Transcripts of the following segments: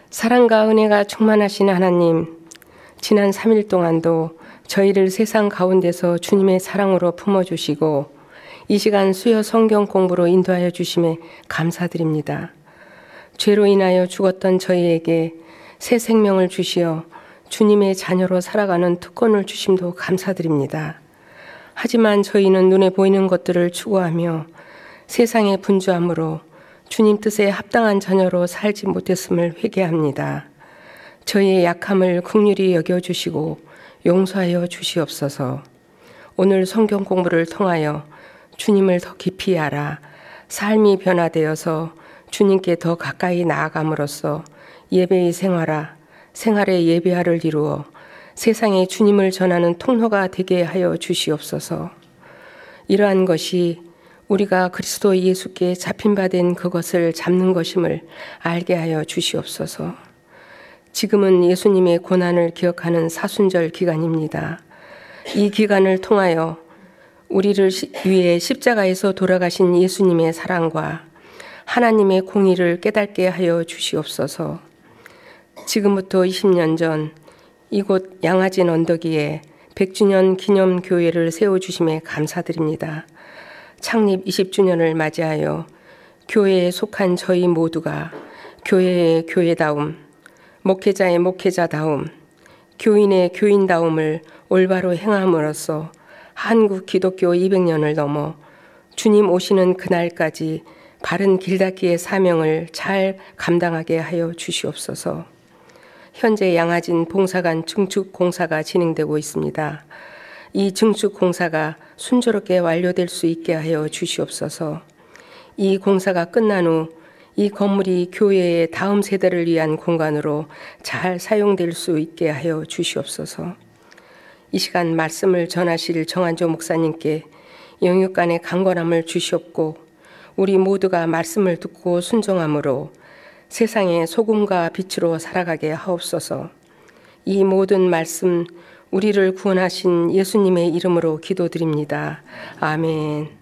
사랑과 은혜가 충만하신 하나님, 지난 3일 동안도 저희를 세상 가운데서 주님의 사랑으로 품어주시고 이 시간 수요 성경 공부로 인도하여 주심에 감사드립니다. 죄로 인하여 죽었던 저희에게 새 생명을 주시어 주님의 자녀로 살아가는 특권을 주심도 감사드립니다. 하지만 저희는 눈에 보이는 것들을 추구하며 세상의 분주함으로 주님 뜻에 합당한 자녀로 살지 못했음을 회개합니다. 저희의 약함을 긍휼히 여겨주시고 용서하여 주시옵소서. 오늘 성경 공부를 통하여 주님을 더 깊이 알아 삶이 변화되어서 주님께 더 가까이 나아감으로써 예배의 생활의 예배화를 이루어 세상에 주님을 전하는 통로가 되게 하여 주시옵소서. 이러한 것이 우리가 그리스도 예수께 잡힌 바 된 그것을 잡는 것임을 알게 하여 주시옵소서. 지금은 예수님의 고난을 기억하는 사순절 기간입니다. 이 기간을 통하여 우리를 위해 십자가에서 돌아가신 예수님의 사랑과 하나님의 공의를 깨닫게 하여 주시옵소서. 지금부터 20년 전 이곳 양화진 언덕위에 100주년 기념교회를 세워주심에 감사드립니다. 창립 20주년을 맞이하여 교회에 속한 저희 모두가 교회의 교회다움, 목회자의 목회자다움, 교인의 교인다움을 올바로 행함으로써 한국 기독교 200년을 넘어 주님 오시는 그날까지 바른 길닫기의 사명을 잘 감당하게 하여 주시옵소서. 현재 양화진 봉사관 증축 공사가 진행되고 있습니다. 이 증축 공사가 순조롭게 완료될 수 있게 하여 주시옵소서. 이 공사가 끝난 후 이 건물이 교회의 다음 세대를 위한 공간으로 잘 사용될 수 있게 하여 주시옵소서. 이 시간 말씀을 전하실 정한조 목사님께 영육간의 강건함을 주시옵고 우리 모두가 말씀을 듣고 순종함으로 세상의 소금과 빛으로 살아가게 하옵소서. 이 모든 말씀 우리를 구원하신 예수님의 이름으로 기도드립니다. 아멘.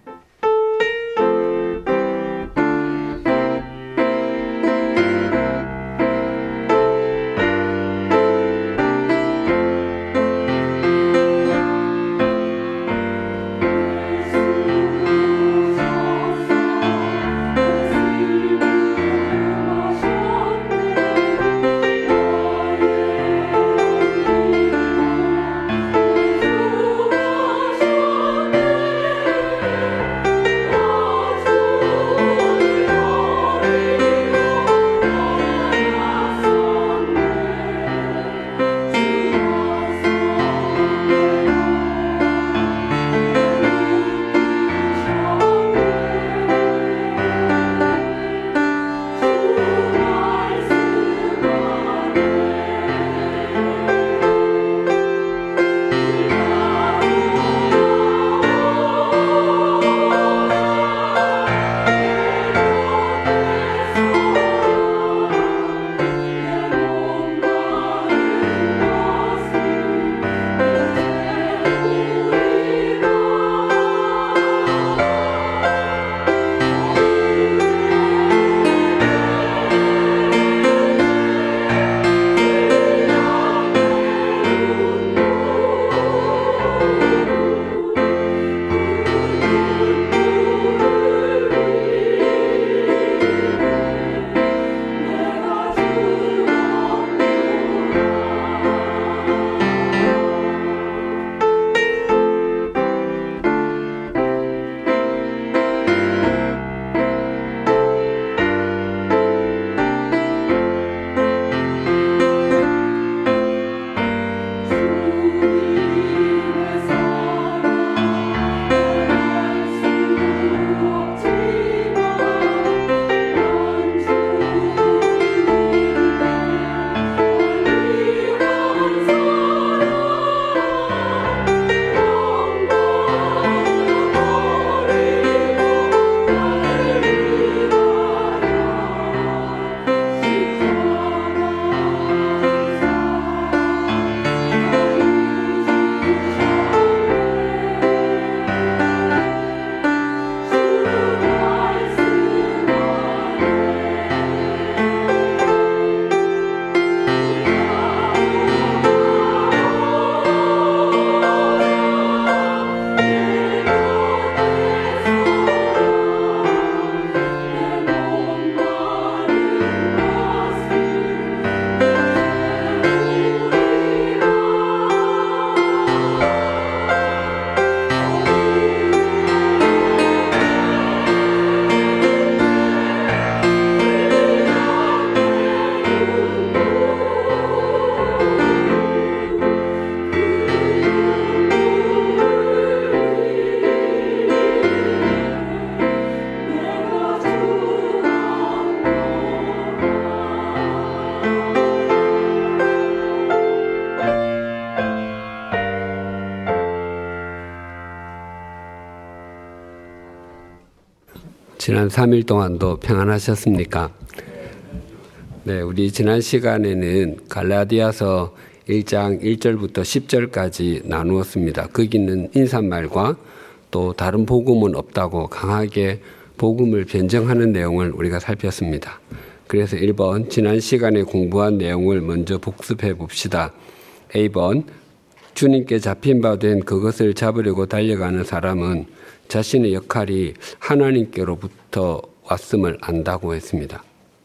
지난 3일 동안도 평안하셨습니까? 네, 우리 지난 시간에는 갈라디아서 1장 1절부터 10절까지 나누었습니다. 거기는 인사말과 또 다른 복음은 없다고 강하게 복음을 변정하는 내용을 우리가 살폈습니다. 그래서 1번 지난 시간에 공부한 내용을 먼저 복습해 봅시다. A번 주님께 잡힌 바 된 그것을 잡으려고 달려가는 사람은 자신의 역할이 하나님께로부터 왔음을 안다고 했습니다.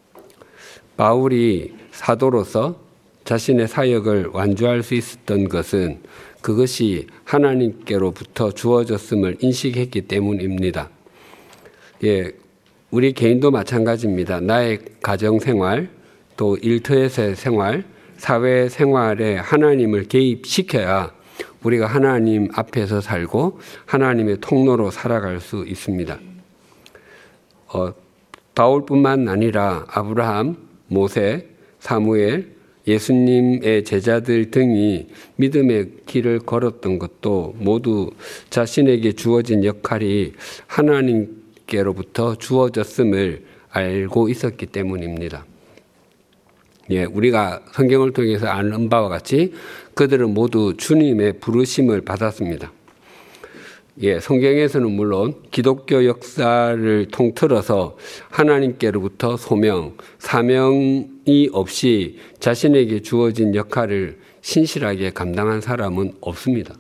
바울이 사도로서 자신의 사역을 완주할 수 있었던 것은 그것이 하나님께로부터 주어졌음을 인식했기 때문입니다. 예, 우리 개인도 마찬가지입니다. 나의 가정생활, 또 일터에서의 생활, 사회생활에 하나님을 개입시켜야 우리가 하나님 앞에서 살고 하나님의 통로로 살아갈 수 있습니다. 바울뿐만 아니라 아브라함, 모세, 사무엘, 예수님의 제자들 등이 믿음의 길을 걸었던 것도 모두 자신에게 주어진 역할이 하나님께로부터 주어졌음을 알고 있었기 때문입니다. 예, 우리가 성경을 통해서 아는 바와 같이 그들은 모두 주님의 부르심을 받았습니다. 예, 성경에서는 물론 기독교 역사를 통틀어서 하나님께로부터 소명, 사명이 없이 자신에게 주어진 역할을 신실하게 감당한 사람은 없습니다.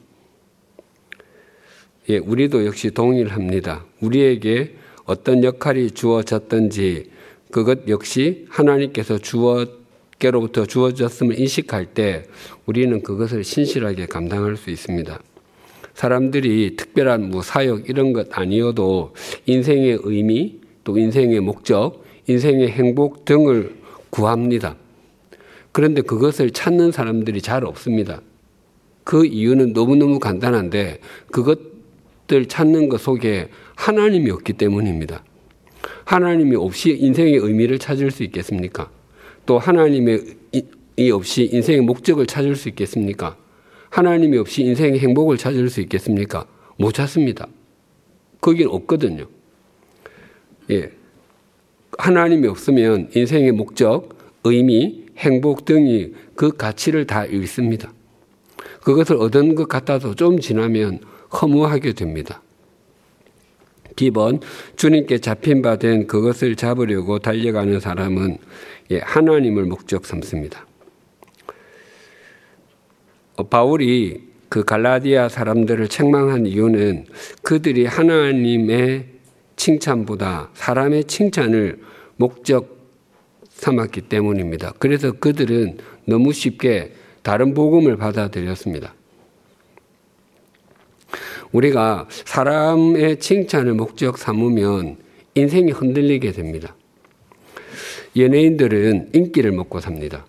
예, 우리도 역시 동일합니다. 우리에게 어떤 역할이 주어졌든지 그것 역시 하나님께서 주께로부터 주어졌음을 인식할 때 우리는 그것을 신실하게 감당할 수 있습니다. 사람들이 특별한 사역 이런 것 아니어도 인생의 의미, 또 인생의 목적, 인생의 행복 등을 구합니다. 그런데 그것을 찾는 사람들이 잘 없습니다. 그 이유는 너무너무 간단한데 그것들 찾는 것 속에 하나님이 없기 때문입니다. 하나님이 없이 인생의 의미를 찾을 수 있겠습니까? 또 하나님이 없이 인생의 목적을 찾을 수 있겠습니까? 하나님이 없이 인생의 행복을 찾을 수 있겠습니까? 못 찾습니다. 거긴 없거든요. 예. 하나님이 없으면 인생의 목적, 의미, 행복 등이 그 가치를 다 잃습니다. 그것을 얻은 것 같아도 좀 지나면 허무하게 됩니다. B번 주님께 잡힌 바 된 그것을 잡으려고 달려가는 사람은 하나님을 목적 삼습니다. 바울이 그 갈라디아 사람들을 책망한 이유는 그들이 하나님의 칭찬보다 사람의 칭찬을 목적 삼았기 때문입니다. 그래서 그들은 너무 쉽게 다른 복음을 받아들였습니다. 우리가 사람의 칭찬을 목적 삼으면 인생이 흔들리게 됩니다. 연예인들은 인기를 먹고 삽니다.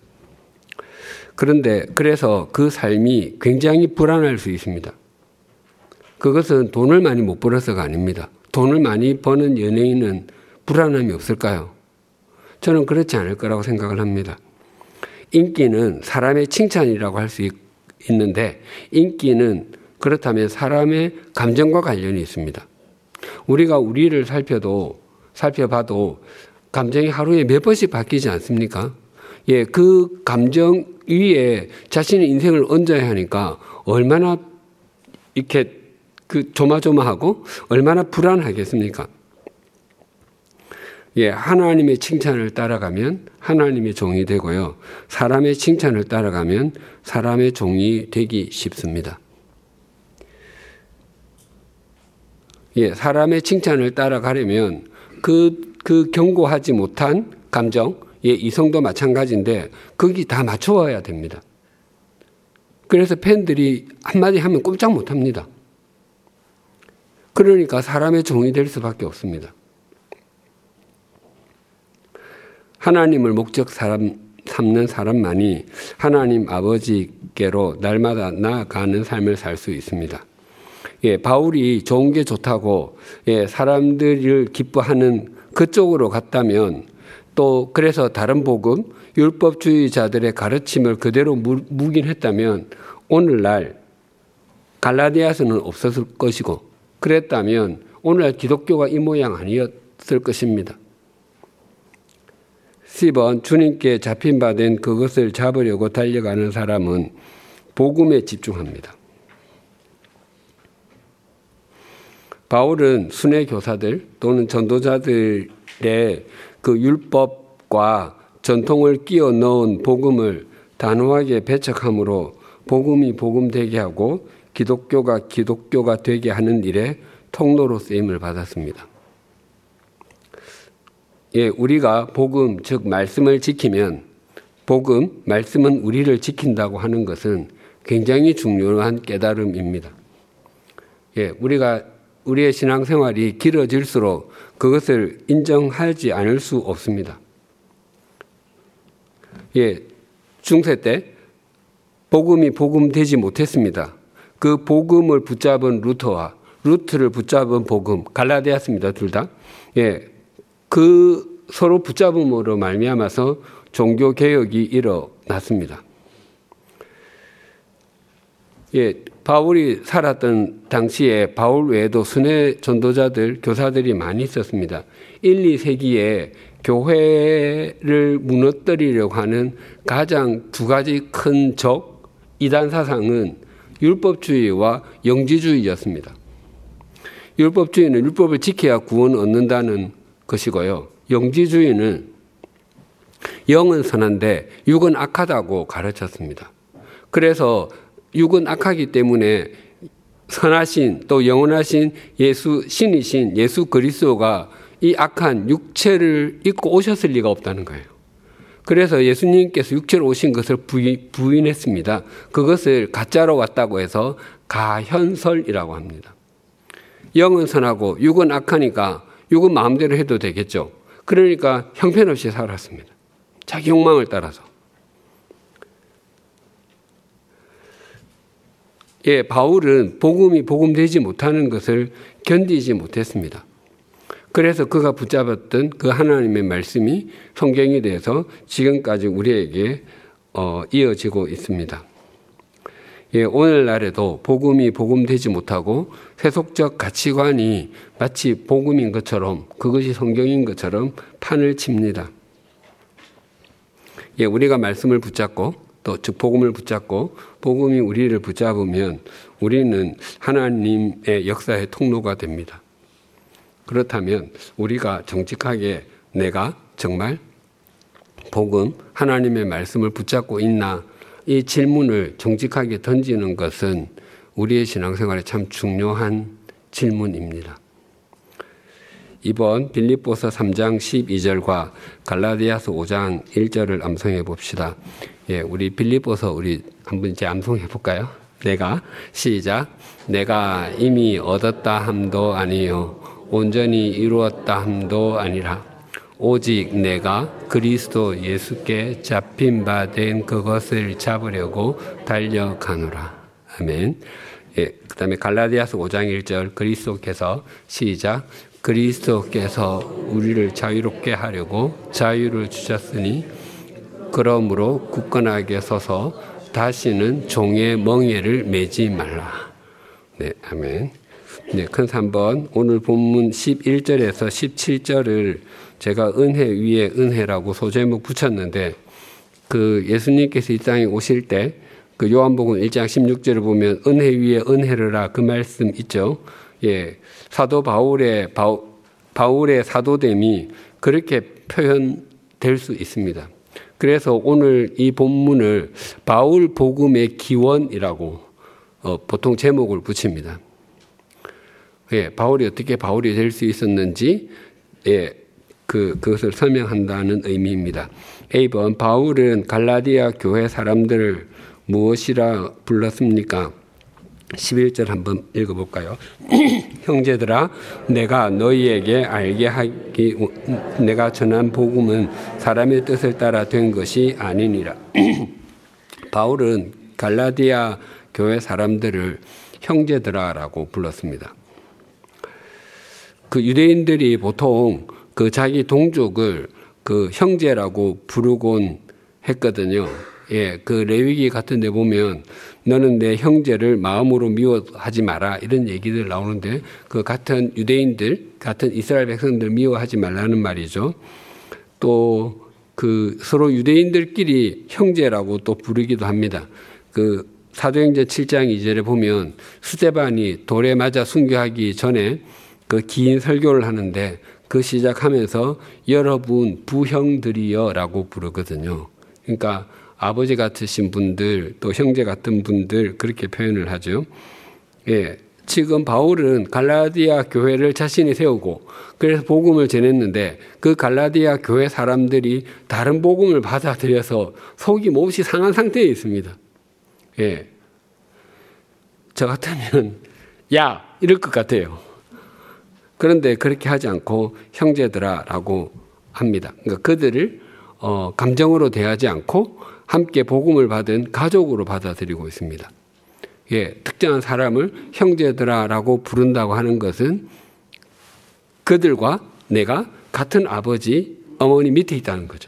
그래서 그 삶이 굉장히 불안할 수 있습니다. 그것은 돈을 많이 못 벌어서가 아닙니다. 돈을 많이 버는 연예인은 불안함이 없을까요? 저는 그렇지 않을 거라고 생각을 합니다. 인기는 사람의 칭찬이라고 할 수 있는데 인기는 그렇다면 사람의 감정과 관련이 있습니다. 우리가 우리를 살펴봐도 감정이 하루에 몇 번씩 바뀌지 않습니까? 예, 그 감정 위에 자신의 인생을 얹어야 하니까 얼마나 이렇게 조마조마하고 얼마나 불안하겠습니까? 예, 하나님의 칭찬을 따라가면 하나님의 종이 되고요. 사람의 칭찬을 따라가면 사람의 종이 되기 쉽습니다. 예, 사람의 칭찬을 따라가려면 그 경고하지 못한 감정, 예, 이성도 마찬가지인데 거기 다 맞춰와야 됩니다. 그래서 팬들이 한마디 하면 꼼짝 못합니다. 그러니까 사람의 종이 될 수밖에 없습니다. 하나님을 목적 삼는 사람만이 하나님 아버지께로 날마다 나아가는 삶을 살 수 있습니다. 예, 바울이 좋은 게 좋다고 사람들을 기뻐하는 그쪽으로 갔다면 또 그래서 다른 복음, 율법주의자들의 가르침을 그대로 묵인했다면 오늘날 갈라디아서는 없었을 것이고 그랬다면 오늘날 기독교가 이 모양 없을 것입니다. 10번 주님께 잡힌 바 된 그것을 잡으려고 달려가는 사람은 복음에 집중합니다. 바울은 순회 교사들 또는 전도자들의 그 율법과 전통을 끼워 넣은 복음을 단호하게 배척함으로 복음이 복음되게 하고 기독교가 기독교가 되게 하는 일에 통로로 쓰임을 받았습니다. 예, 우리가 복음, 즉 말씀을 지키면 복음, 말씀은 우리를 지킨다고 하는 것은 굉장히 중요한 깨달음입니다. 예, 우리의 신앙생활이 길어질수록 그것을 인정하지 않을 수 없습니다. 예, 중세 때 복음이 복음되지 못했습니다. 그 복음을 붙잡은 루트를 붙잡은 복음, 갈라디아서입니다, 둘 다. 예, 그 서로 붙잡음으로 말미암아서 종교 개혁이 일어났습니다. 예, 바울이 살았던 당시에 바울 외에도 순회 전도자들, 교사들이 많이 있었습니다. 1, 2세기에 교회를 무너뜨리려고 하는 가장 두 가지 큰 적, 이단 사상은 율법주의와 영지주의였습니다. 율법주의는 율법을 지켜야 구원을 얻는다는 것이고요. 영지주의는 영은 선한데 육은 악하다고 가르쳤습니다. 그래서 육은 악하기 때문에 선하신 또 영원하신 신이신 예수 그리스도가 이 악한 육체를 입고 오셨을 리가 없다는 거예요. 그래서 예수님께서 육체로 오신 것을 부인했습니다. 그것을 가짜로 왔다고 해서 가현설이라고 합니다. 영은 선하고 육은 악하니까 육은 마음대로 해도 되겠죠. 그러니까 형편없이 살았습니다. 자기 욕망을 따라서. 예, 바울은 복음이 복음되지 못하는 것을 견디지 못했습니다. 그래서 그가 붙잡았던 그 하나님의 말씀이 성경이 돼서 지금까지 우리에게 이어지고 있습니다. 예, 오늘날에도 복음이 복음되지 못하고 세속적 가치관이 마치 복음인 것처럼 그것이 성경인 것처럼 판을 칩니다. 예, 우리가 말씀을 붙잡고 또 즉 복음을 붙잡고 복음이 우리를 붙잡으면 우리는 하나님의 역사의 통로가 됩니다. 그렇다면 우리가 정직하게 내가 정말 복음, 하나님의 말씀을 붙잡고 있나 이 질문을 정직하게 던지는 것은 우리의 신앙생활에 참 중요한 질문입니다. 이번 빌립보서 3장 12절과 갈라디아서 5장 1절을 암송해 봅시다. 예, 우리 빌립보서 우리 한번 이제 암송해 볼까요? 시작. 내가 이미 얻었다 함도 아니요 온전히 이루었다 함도 아니라 오직 내가 그리스도 예수께 잡힌 바 된 그것을 잡으려고 달려가노라. 아멘. 예, 그 다음에 갈라디아서 5장 1절 그리스도께서 시작. 그리스도께서 우리를 자유롭게 하려고 자유를 주셨으니 그러므로 굳건하게 서서 다시는 종의 멍에를 매지 말라. 네, 아멘. 네, 큰 3번 오늘 본문 11절에서 17절을 제가 은혜 위에 은혜라고 소제목 붙였는데 그 예수님께서 이 땅에 오실 때 그 요한복음 1장 16절을 보면 은혜 위에 은혜르라 그 말씀 있죠. 예, 사도 바울의 사도됨이 그렇게 표현될 수 있습니다. 그래서 오늘 이 본문을 바울 복음의 기원이라고 보통 제목을 붙입니다. 예, 바울이 어떻게 바울이 될 수 있었는지 예, 그것을 설명한다는 의미입니다. A번 바울은 갈라디아 교회 사람들을 무엇이라 불렀습니까? 11절 한번 읽어볼까요? 형제들아 내가 너희에게 알게 하기 내가 전한 복음은 사람의 뜻을 따라 된 것이 아니니라. 바울은 갈라디아 교회 사람들을 형제들아라고 불렀습니다. 그 유대인들이 보통 그 자기 동족을 그 형제라고 부르곤 했거든요. 예, 그 레위기 같은 데 보면 너는 내 형제를 마음으로 미워하지 마라 이런 얘기들 나오는데 그 같은 유대인들, 같은 이스라엘 백성들 미워하지 말라는 말이죠. 또 그 서로 유대인들끼리 형제라고 또 부르기도 합니다. 그 사도행전 7장 2절에 보면 스데반이 돌에 맞아 순교하기 전에 그 긴 설교를 하는데 그 시작하면서 여러분 부형들이여라고 부르거든요. 그러니까 아버지 같으신 분들 또 형제 같은 분들 그렇게 표현을 하죠. 예, 지금 바울은 갈라디아 교회를 자신이 세우고 그래서 복음을 전했는데 그 갈라디아 교회 사람들이 다른 복음을 받아들여서 속이 몹시 상한 상태에 있습니다. 예, 저 같으면 야 이럴 것 같아요. 그런데 그렇게 하지 않고 형제들아라고 합니다. 그러니까 그들을 감정으로 대하지 않고 함께 복음을 받은 가족으로 받아들이고 있습니다. 예, 특정한 사람을 형제들아라고 부른다고 하는 것은 그들과 내가 같은 아버지, 어머니 밑에 있다는 거죠.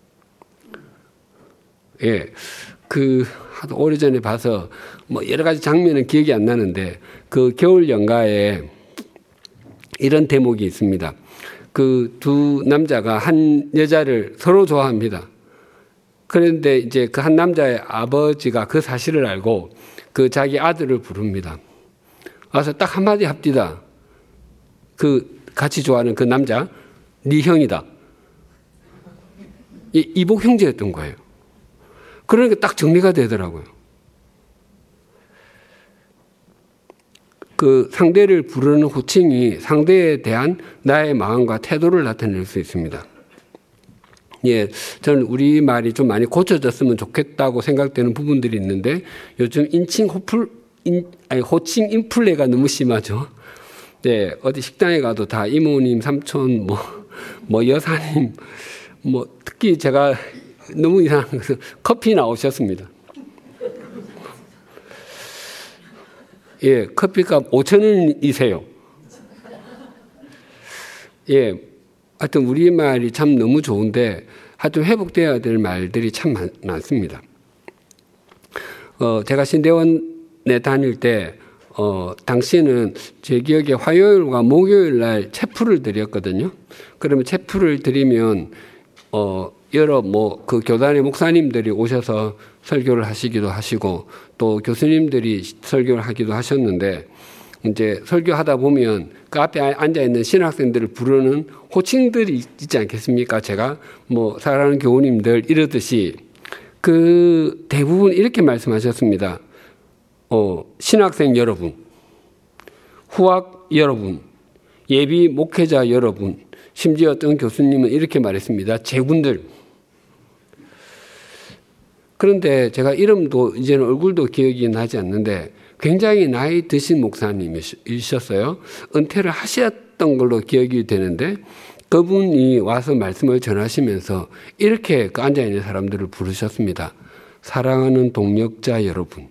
예, 그 하도 오래전에 봐서 뭐 여러 가지 장면은 기억이 안 나는데 그 겨울 연가에 이런 대목이 있습니다. 그 두 남자가 한 여자를 서로 좋아합니다. 그런데 이제 그 한 남자의 아버지가 그 사실을 알고 그 자기 아들을 부릅니다. 와서 딱 한마디 합디다. 그 같이 좋아하는 그 남자, 네 형이다. 이복 형제였던 거예요. 그러니까 딱 정리가 되더라고요. 그 상대를 부르는 호칭이 상대에 대한 나의 마음과 태도를 나타낼 수 있습니다. 예, 저는 우리말이 좀 많이 고쳐졌으면 좋겠다고 생각되는 부분들이 있는데 요즘 호칭 인플레가 너무 심하죠. 네, 어디 식당에 가도 다 이모님, 삼촌, 뭐 여사님, 특히 제가 너무 이상한 것은 커피 나오셨습니다. 예, 커피값 5,000원이세요. 예, 하여튼 우리말이 참 너무 좋은데 하여튼 회복되어야 될 말들이 참 많습니다. 제가 신대원에 다닐 때 당시에는 제 기억에 화요일과 목요일 날 체프를 드렸거든요. 그러면 체프를 드리면 여러 그 교단의 목사님들이 오셔서 설교를 하시기도 하시고 또 교수님들이 설교를 하기도 하셨는데 이제 설교하다 보면 그 앞에 앉아 있는 신학생들을 부르는 호칭들이 있지 않겠습니까? 제가 사랑하는 교우님들 이러듯이 그 대부분 이렇게 말씀하셨습니다. 신학생 여러분, 후학 여러분, 예비 목회자 여러분, 심지어 어떤 교수님은 이렇게 말했습니다. 제군들. 그런데 제가 이름도 이제는 얼굴도 기억이 나지 않는데 굉장히 나이 드신 목사님이셨어요. 은퇴를 하셨던 걸로 기억이 되는데 그분이 와서 말씀을 전하시면서 이렇게 그 앉아있는 사람들을 부르셨습니다. 사랑하는 동역자 여러분.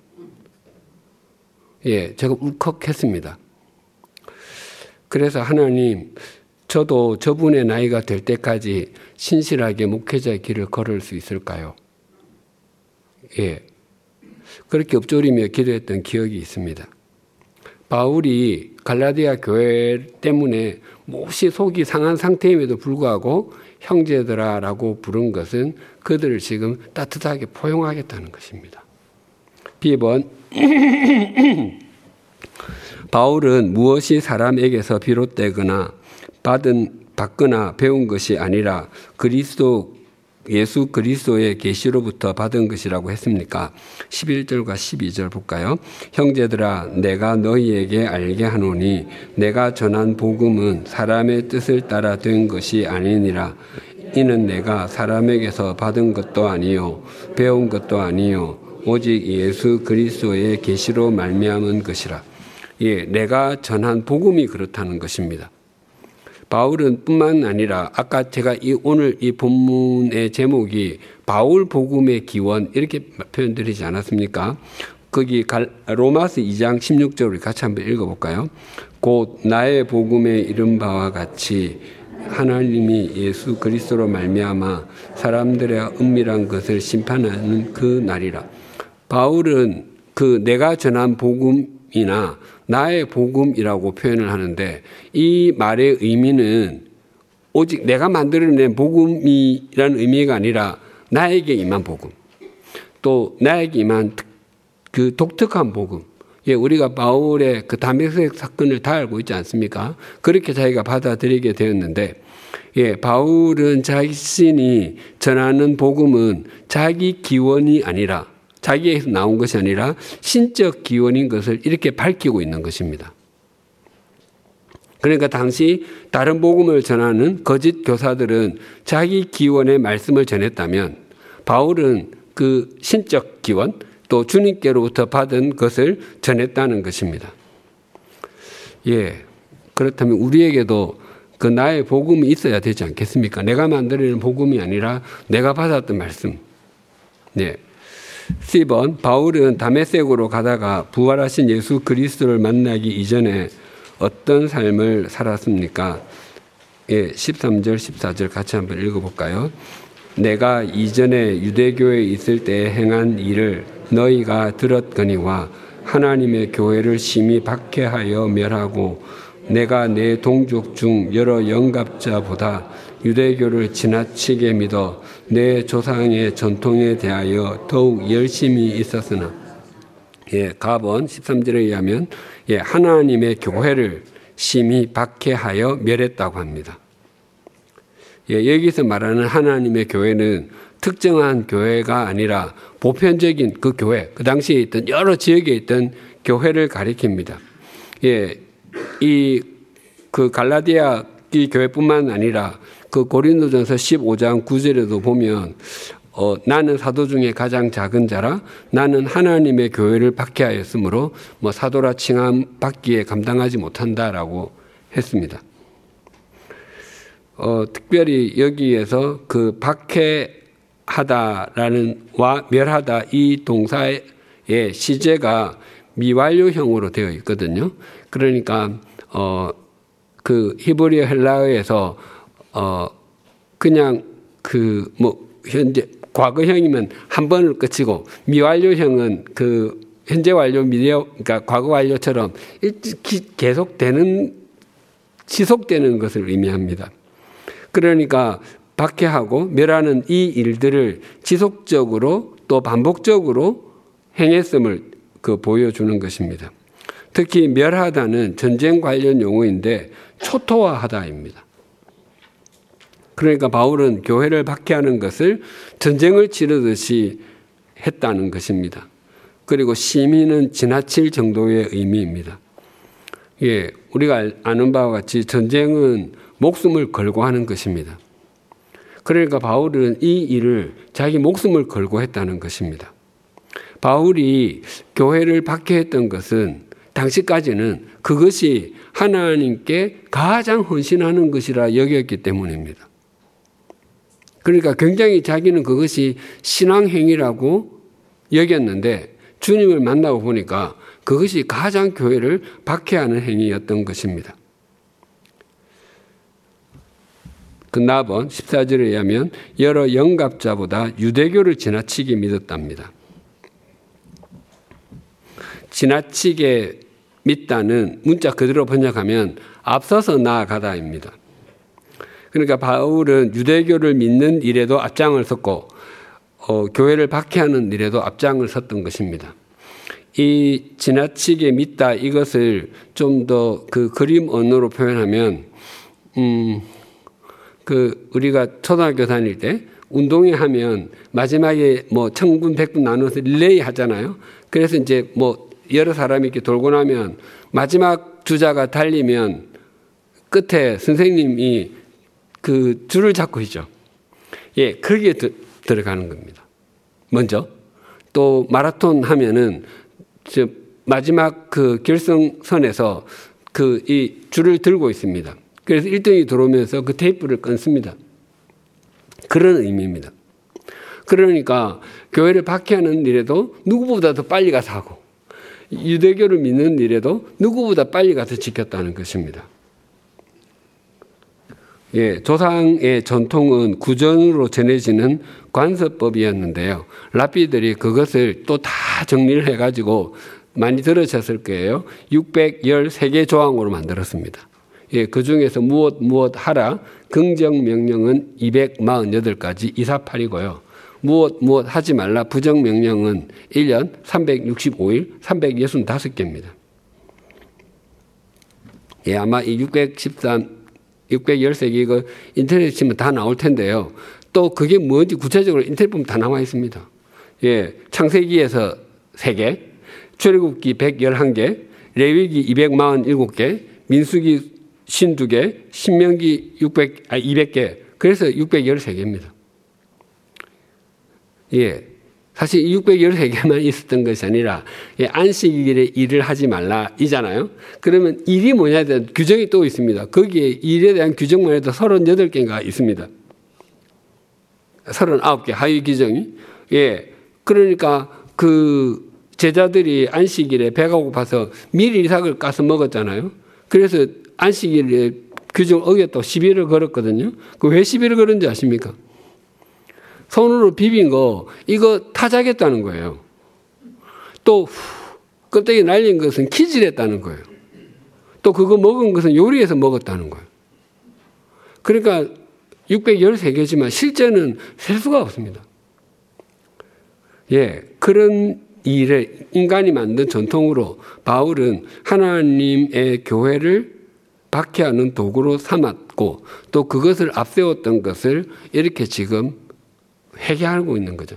예, 제가 울컥했습니다. 그래서 하나님, 저도 저분의 나이가 될 때까지 신실하게 목회자의 길을 걸을 수 있을까요? 예, 그렇게 엎조리며 기도했던 기억이 있습니다. 바울이 갈라디아 교회 때문에 몹시 속이 상한 상태임에도 불구하고 형제들아라고 부른 것은 그들을 지금 따뜻하게 포용하겠다는 것입니다. B번 바울은 무엇이 사람에게서 비롯되거나 받거나 배운 것이 아니라 예수 그리스도의 계시로부터 받은 것이라고 했습니까? 11절과 12절 볼까요? 형제들아 내가 너희에게 알게 하노니 내가 전한 복음은 사람의 뜻을 따라 된 것이 아니니라. 이는 내가 사람에게서 받은 것도 아니요 배운 것도 아니요 오직 예수 그리스도의 계시로 말미암은 것이라. 예, 내가 전한 복음이 그렇다는 것입니다. 바울은 뿐만 아니라 아까 제가 오늘 이 본문의 제목이 바울 복음의 기원 이렇게 표현드리지 않았습니까? 거기 로마서 2장 16절을 같이 한번 읽어볼까요? 곧 나의 복음에 이른 바와 같이 하나님이 예수 그리스도로 말미암아 사람들의 은밀한 것을 심판하는 그 날이라. 바울은 그 내가 전한 복음이나 나의 복음이라고 표현을 하는데, 이 말의 의미는 오직 내가 만들어낸 복음이라는 의미가 아니라 나에게 임한 복음, 또 나에게 임한 그 독특한 복음. 우리가 바울의 그 다메섹 사건을 다 알고 있지 않습니까? 그렇게 자기가 받아들이게 되었는데, 바울은 자신이 전하는 복음은 자기 기원이 아니라, 자기에서 나온 것이 아니라 신적 기원인 것을 이렇게 밝히고 있는 것입니다. 그러니까 당시 다른 복음을 전하는 거짓 교사들은 자기 기원의 말씀을 전했다면, 바울은 그 신적 기원, 또 주님께로부터 받은 것을 전했다는 것입니다. 그렇다면 우리에게도 그 나의 복음이 있어야 되지 않겠습니까? 내가 만들어낸 복음이 아니라 내가 받았던 말씀. 10번, 바울은 다메섹으로 가다가 부활하신 예수 그리스도를 만나기 이전에 어떤 삶을 살았습니까? 13절, 14절 같이 한번 읽어볼까요? 내가 이전에 유대교에 있을 때 행한 일을 너희가 들었거니와 하나님의 교회를 심히 박해하여 멸하고 내가 내 동족 중 여러 영갑자보다 유대교를 지나치게 믿어 내 조상의 전통에 대하여 더욱 열심히 있었으나, 가번 13절에 의하면 하나님의 교회를 심히 박해하여 멸했다고 합니다. 여기서 말하는 하나님의 교회는 특정한 교회가 아니라 보편적인 그 교회, 그 당시에 있던 여러 지역에 있던 교회를 가리킵니다. 이 그 갈라디아 이 교회뿐만 아니라 그 고린도전서 15장 9절에도 보면 나는 사도 중에 가장 작은 자라 나는 하나님의 교회를 박해하였으므로 사도라 칭함 받기에 감당하지 못한다라고 했습니다. 특별히 여기에서 그 박해하다라는 와 멸하다 이 동사의 시제가 미완료형으로 되어 있거든요. 그러니까 그 히브리어 헬라어에서 그냥 현재 과거형이면 한 번을 끝이고, 미완료형은 그 현재 완료 그러니까 과거 완료처럼 계속되는 지속되는 것을 의미합니다. 그러니까 박해하고 멸하는 이 일들을 지속적으로 또 반복적으로 행했음을 보여주는 것입니다. 특히 멸하다는 전쟁 관련 용어인데 초토화하다입니다. 그러니까 바울은 교회를 박해하는 것을 전쟁을 치르듯이 했다는 것입니다. 그리고 심히는 지나칠 정도의 의미입니다. 우리가 아는 바와 같이 전쟁은 목숨을 걸고 하는 것입니다. 그러니까 바울은 이 일을 자기 목숨을 걸고 했다는 것입니다. 바울이 교회를 박해했던 것은 당시까지는 그것이 하나님께 가장 헌신하는 것이라 여겼기 때문입니다. 그러니까 굉장히 자기는 그것이 신앙행위라고 여겼는데, 주님을 만나고 보니까 그것이 가장 교회를 박해하는 행위였던 것입니다. 그 나번 14절에 의하면 여러 영갑자보다 유대교를 지나치게 믿었답니다. 지나치게 믿다는 문자 그대로 번역하면 앞서서 나아가다입니다. 그러니까 바울은 유대교를 믿는 일에도 앞장을 섰고 교회를 박해하는 일에도 앞장을 섰던 것입니다. 이 지나치게 믿다 이것을 좀 더 그 그림 언어로 표현하면 우리가 초등학교 다닐 때 운동회 하면 마지막에 천군 백군 나눠서 릴레이 하잖아요. 그래서 이제 여러 사람이 이렇게 돌고 나면 마지막 주자가 달리면 끝에 선생님이 그 줄을 잡고 있죠. 거기에 들어가는 겁니다. 먼저 또 마라톤 하면은 마지막 그 결승선에서 이 줄을 들고 있습니다. 그래서 1등이 들어오면서 그 테이프를 끊습니다. 그런 의미입니다. 그러니까 교회를 박해하는 일에도 누구보다 더 빨리 가서 하고, 유대교를 믿는 일에도 누구보다 빨리 가서 지켰다는 것입니다. 예, 조상의 전통은 구전으로 전해지는 관서법이었는데요. 랍비들이 그것을 또 다 정리를 해가지고 많이 들으셨을 거예요. 613개 조항으로 만들었습니다. 예, 그 중에서 무엇 하라 긍정명령은 248가지 248이고요. 무엇 하지 말라 부정명령은 1년 365일 365개입니다. 예, 아마 이 613개 이거 인터넷에 치면 다 나올 텐데요. 또 그게 뭔지 구체적으로 인터넷 보면 다 나와 있습니다. 예, 창세기에서 3개, 출애굽기 111개, 레위기 247개, 민수기 52개, 신명기 200개. 그래서 613개입니다. 예. 사실 613개만 있었던 것이 아니라, 예, 안식일에 일을 하지 말라 이잖아요. 그러면 일이 뭐냐에 대한 규정이 또 있습니다. 거기에 일에 대한 규정만 해도 38개인가 있습니다. 39개 하위 규정이. 예. 그러니까 그 제자들이 안식일에 배가 고파서 미리 이삭을 까서 먹었잖아요. 그래서 안식일에 규정 어겼다고 시비를 걸었거든요. 그 왜 시비를 걸은지 아십니까? 손으로 비빈 거 이거 타자겠다는 거예요. 또 껍데기 날린 것은 키질했다는 거예요. 또 그거 먹은 것은 요리해서 먹었다는 거예요. 그러니까 613개지만 실제는 셀 수가 없습니다. 예, 그런 일을 인간이 만든 전통으로 바울은 하나님의 교회를 박해하는 도구로 삼았고 또 그것을 앞세웠던 것을 이렇게 지금 회개하고 있는 거죠.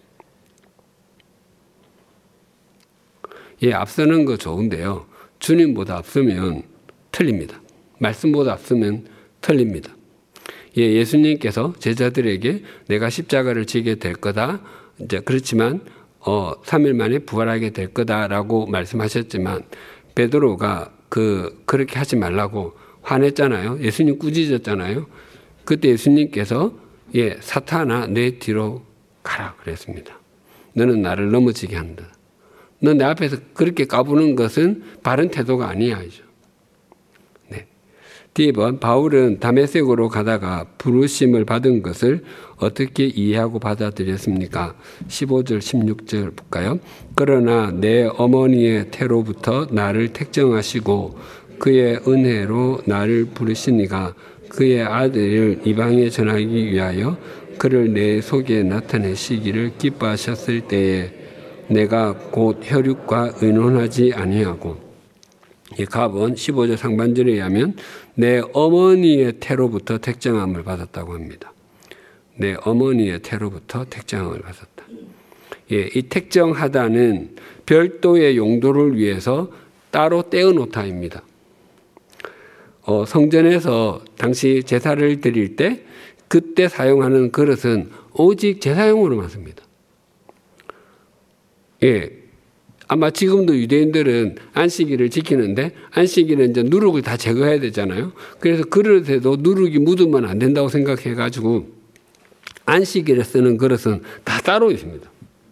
예, 앞서는 거 좋은데요. 주님보다 앞서면 틀립니다. 말씀보다 앞서면 틀립니다. 예, 예수님께서 제자들에게 내가 십자가를 지게 될 거다. 이제 그렇지만 3일 만에 부활하게 될 거다라고 말씀하셨지만 베드로가 그렇게 하지 말라고 화냈잖아요. 예수님 꾸짖었잖아요. 그때 예수님께서 예, 사탄아 내 뒤로 가라 그랬습니다. 너는 나를 넘어지게 한다. 너 내 앞에서 그렇게 까부는 것은 바른 태도가 아니야. 네. D번 바울은 다메섹으로 가다가 부르심을 받은 것을 어떻게 이해하고 받아들였습니까? 15절 16절 볼까요? 그러나 내 어머니의 태로부터 나를 택정하시고 그의 은혜로 나를 부르시니가 그의 아들을 이방에 전하기 위하여 그를 내 속에 나타내시기를 기뻐하셨을 때에 내가 곧 혈육과 의논하지 아니하고 이 갑은 15절 상반절에 의하면 내 어머니의 태로부터 택정함을 받았다고 합니다. 내 어머니의 태로부터 택정함을 받았다. 예, 이 택정하다는 별도의 용도를 위해서 따로 떼어놓다입니다. 성전에서 당시 제사를 드릴 때 그때 사용하는 그릇은 오직 제사용으로만 씁니다. 예, 아마 지금도 유대인들은 안식일을 지키는데 안식일은 이제 누룩을 다 제거해야 되잖아요. 그래서 그릇에도 누룩이 묻으면 안 된다고 생각해가지고 안식일에 쓰는 그릇은 다 따로 있습니다.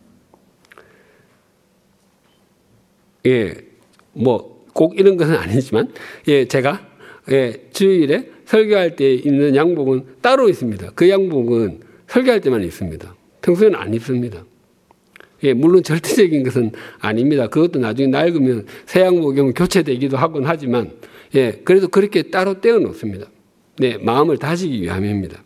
예, 뭐 꼭 이런 것은 아니지만 예, 제가 예, 주일에 설교할 때 입는 양복은 따로 있습니다. 그 양복은 설교할 때만 있습니다. 평소에는 안 입습니다. 예, 물론 절대적인 것은 아닙니다. 그것도 나중에 낡으면 새 양복이 교체되기도 하곤 하지만 예, 그래도 그렇게 따로 떼어 놓습니다. 네, 마음을 다지기 위함입니다.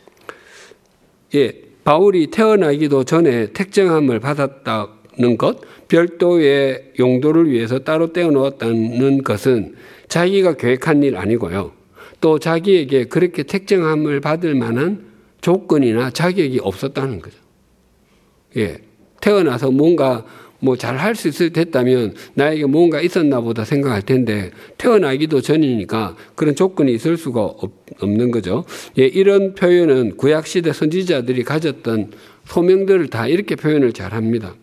예, 바울이 태어나기도 전에 택정함을 받았다는 것, 별도의 용도를 위해서 따로 떼어 놓았다는 것은 자기가 계획한 일 아니고요. 또 자기에게 그렇게 택정함을 받을 만한 조건이나 자격이 없었다는 거죠. 예, 태어나서 뭔가 뭐 잘 할 수 있을 됐다면 나에게 뭔가 있었나 보다 생각할 텐데 태어나기도 전이니까 그런 조건이 있을 수가 없는 거죠. 예, 이런 표현은 구약시대 선지자들이 가졌던 소명들을 다 이렇게 표현을 잘 합니다.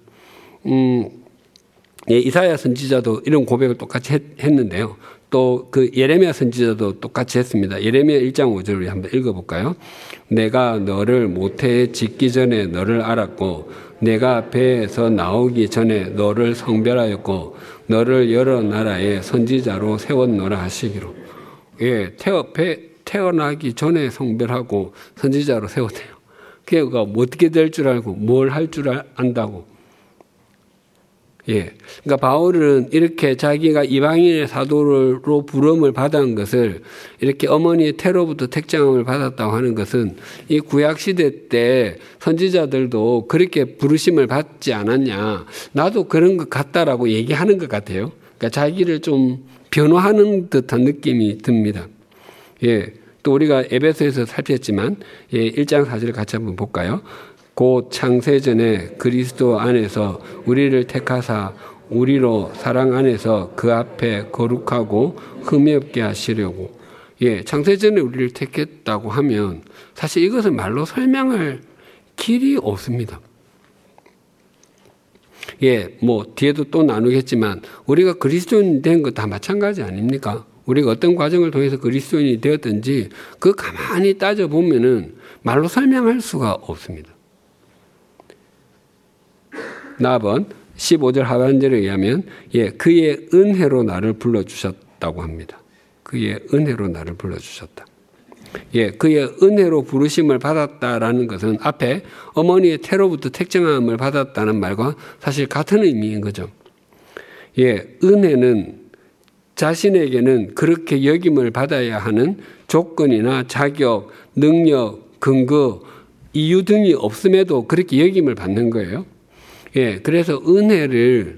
예, 이사야 선지자도 이런 고백을 똑같이 했는데요. 또 그 예레미야 선지자도 똑같이 했습니다. 예레미야 1장 5절을 한번 읽어볼까요? 내가 너를 모태에 짓기 전에 너를 알았고 내가 배에서 나오기 전에 너를 성별하였고 너를 여러 나라의 선지자로 세웠노라 하시기로. 예, 태어나기 전에 성별하고 선지자로 세웠대요. 그가 어떻게 될 줄 알고 뭘 할 줄 안다고. 예. 그러니까 바울은 이렇게 자기가 이방인의 사도로 부름을 받은 것을 이렇게 어머니의 태로부터 택정함을 받았다고 하는 것은 이 구약시대 때 선지자들도 그렇게 부르심을 받지 않았냐. 나도 그런 것 같다라고 얘기하는 것 같아요. 그러니까 자기를 좀 변호하는 듯한 느낌이 듭니다. 예. 또 우리가 에베소에서 살폈지만 1장 4절 같이 한번 볼까요? 곧 창세전에 그리스도 안에서 우리를 택하사 우리로 사랑 안에서 그 앞에 거룩하고 흠이 없게 하시려고. 예, 창세전에 우리를 택했다고 하면 사실 이것은 말로 설명할 길이 없습니다. 예, 뭐 뒤에도 또 나누겠지만 우리가 그리스도인 된 거 다 마찬가지 아닙니까? 우리가 어떤 과정을 통해서 그리스도인이 되었든지 그 가만히 따져보면은 말로 설명할 수가 없습니다. 나번 15절 하반절에 의하면 그의 은혜로 나를 불러주셨다고 합니다. 그의 은혜로 나를 불러주셨다. 그의 은혜로 부르심을 받았다라는 것은 앞에 어머니의 태로부터 택정함을 받았다는 말과 사실 같은 의미인 거죠. 은혜는 자신에게는 그렇게 여김을 받아야 하는 조건이나 자격, 능력, 근거, 이유 등이 없음에도 그렇게 여김을 받는 거예요. 그래서 은혜를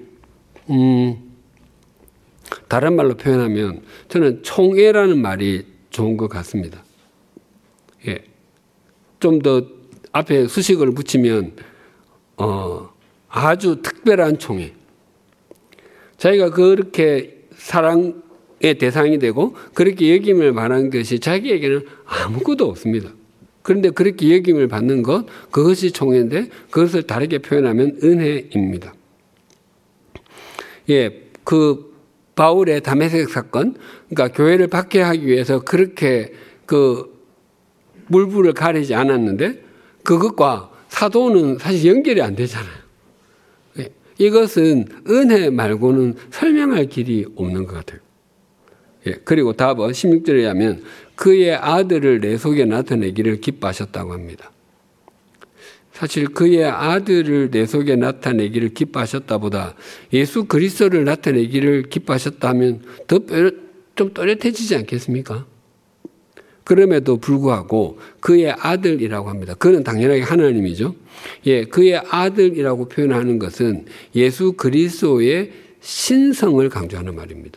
다른 말로 표현하면 저는 총애라는 말이 좋은 것 같습니다. 좀 더 앞에 수식어를 붙이면 아주 특별한 총애. 자기가 그렇게 사랑의 대상이 되고 그렇게 여김을 받는 것이 자기에게는 아무것도 없습니다. 그런데 그렇게 여김을 받는 것, 그것이 총애인데 그것을 다르게 표현하면 은혜입니다. 그 바울의 다메섹 사건, 그러니까 교회를 박해하기 위해서 그렇게 그 물불을 가리지 않았는데 그것과 사도는 사실 연결이 안 되잖아요. 이것은 은혜 말고는 설명할 길이 없는 것 같아요. 그리고 답은 16절에 하면 그의 아들을 내 속에 나타내기를 기뻐하셨다고 합니다. 사실 그의 아들을 내 속에 나타내기를 기뻐하셨다보다 예수 그리스도를 나타내기를 기뻐하셨다면 더 좀 또렷해지지 않겠습니까? 그럼에도 불구하고 그의 아들이라고 합니다. 그는 당연하게 하나님이죠. 그의 아들이라고 표현하는 것은 예수 그리스도의 신성을 강조하는 말입니다.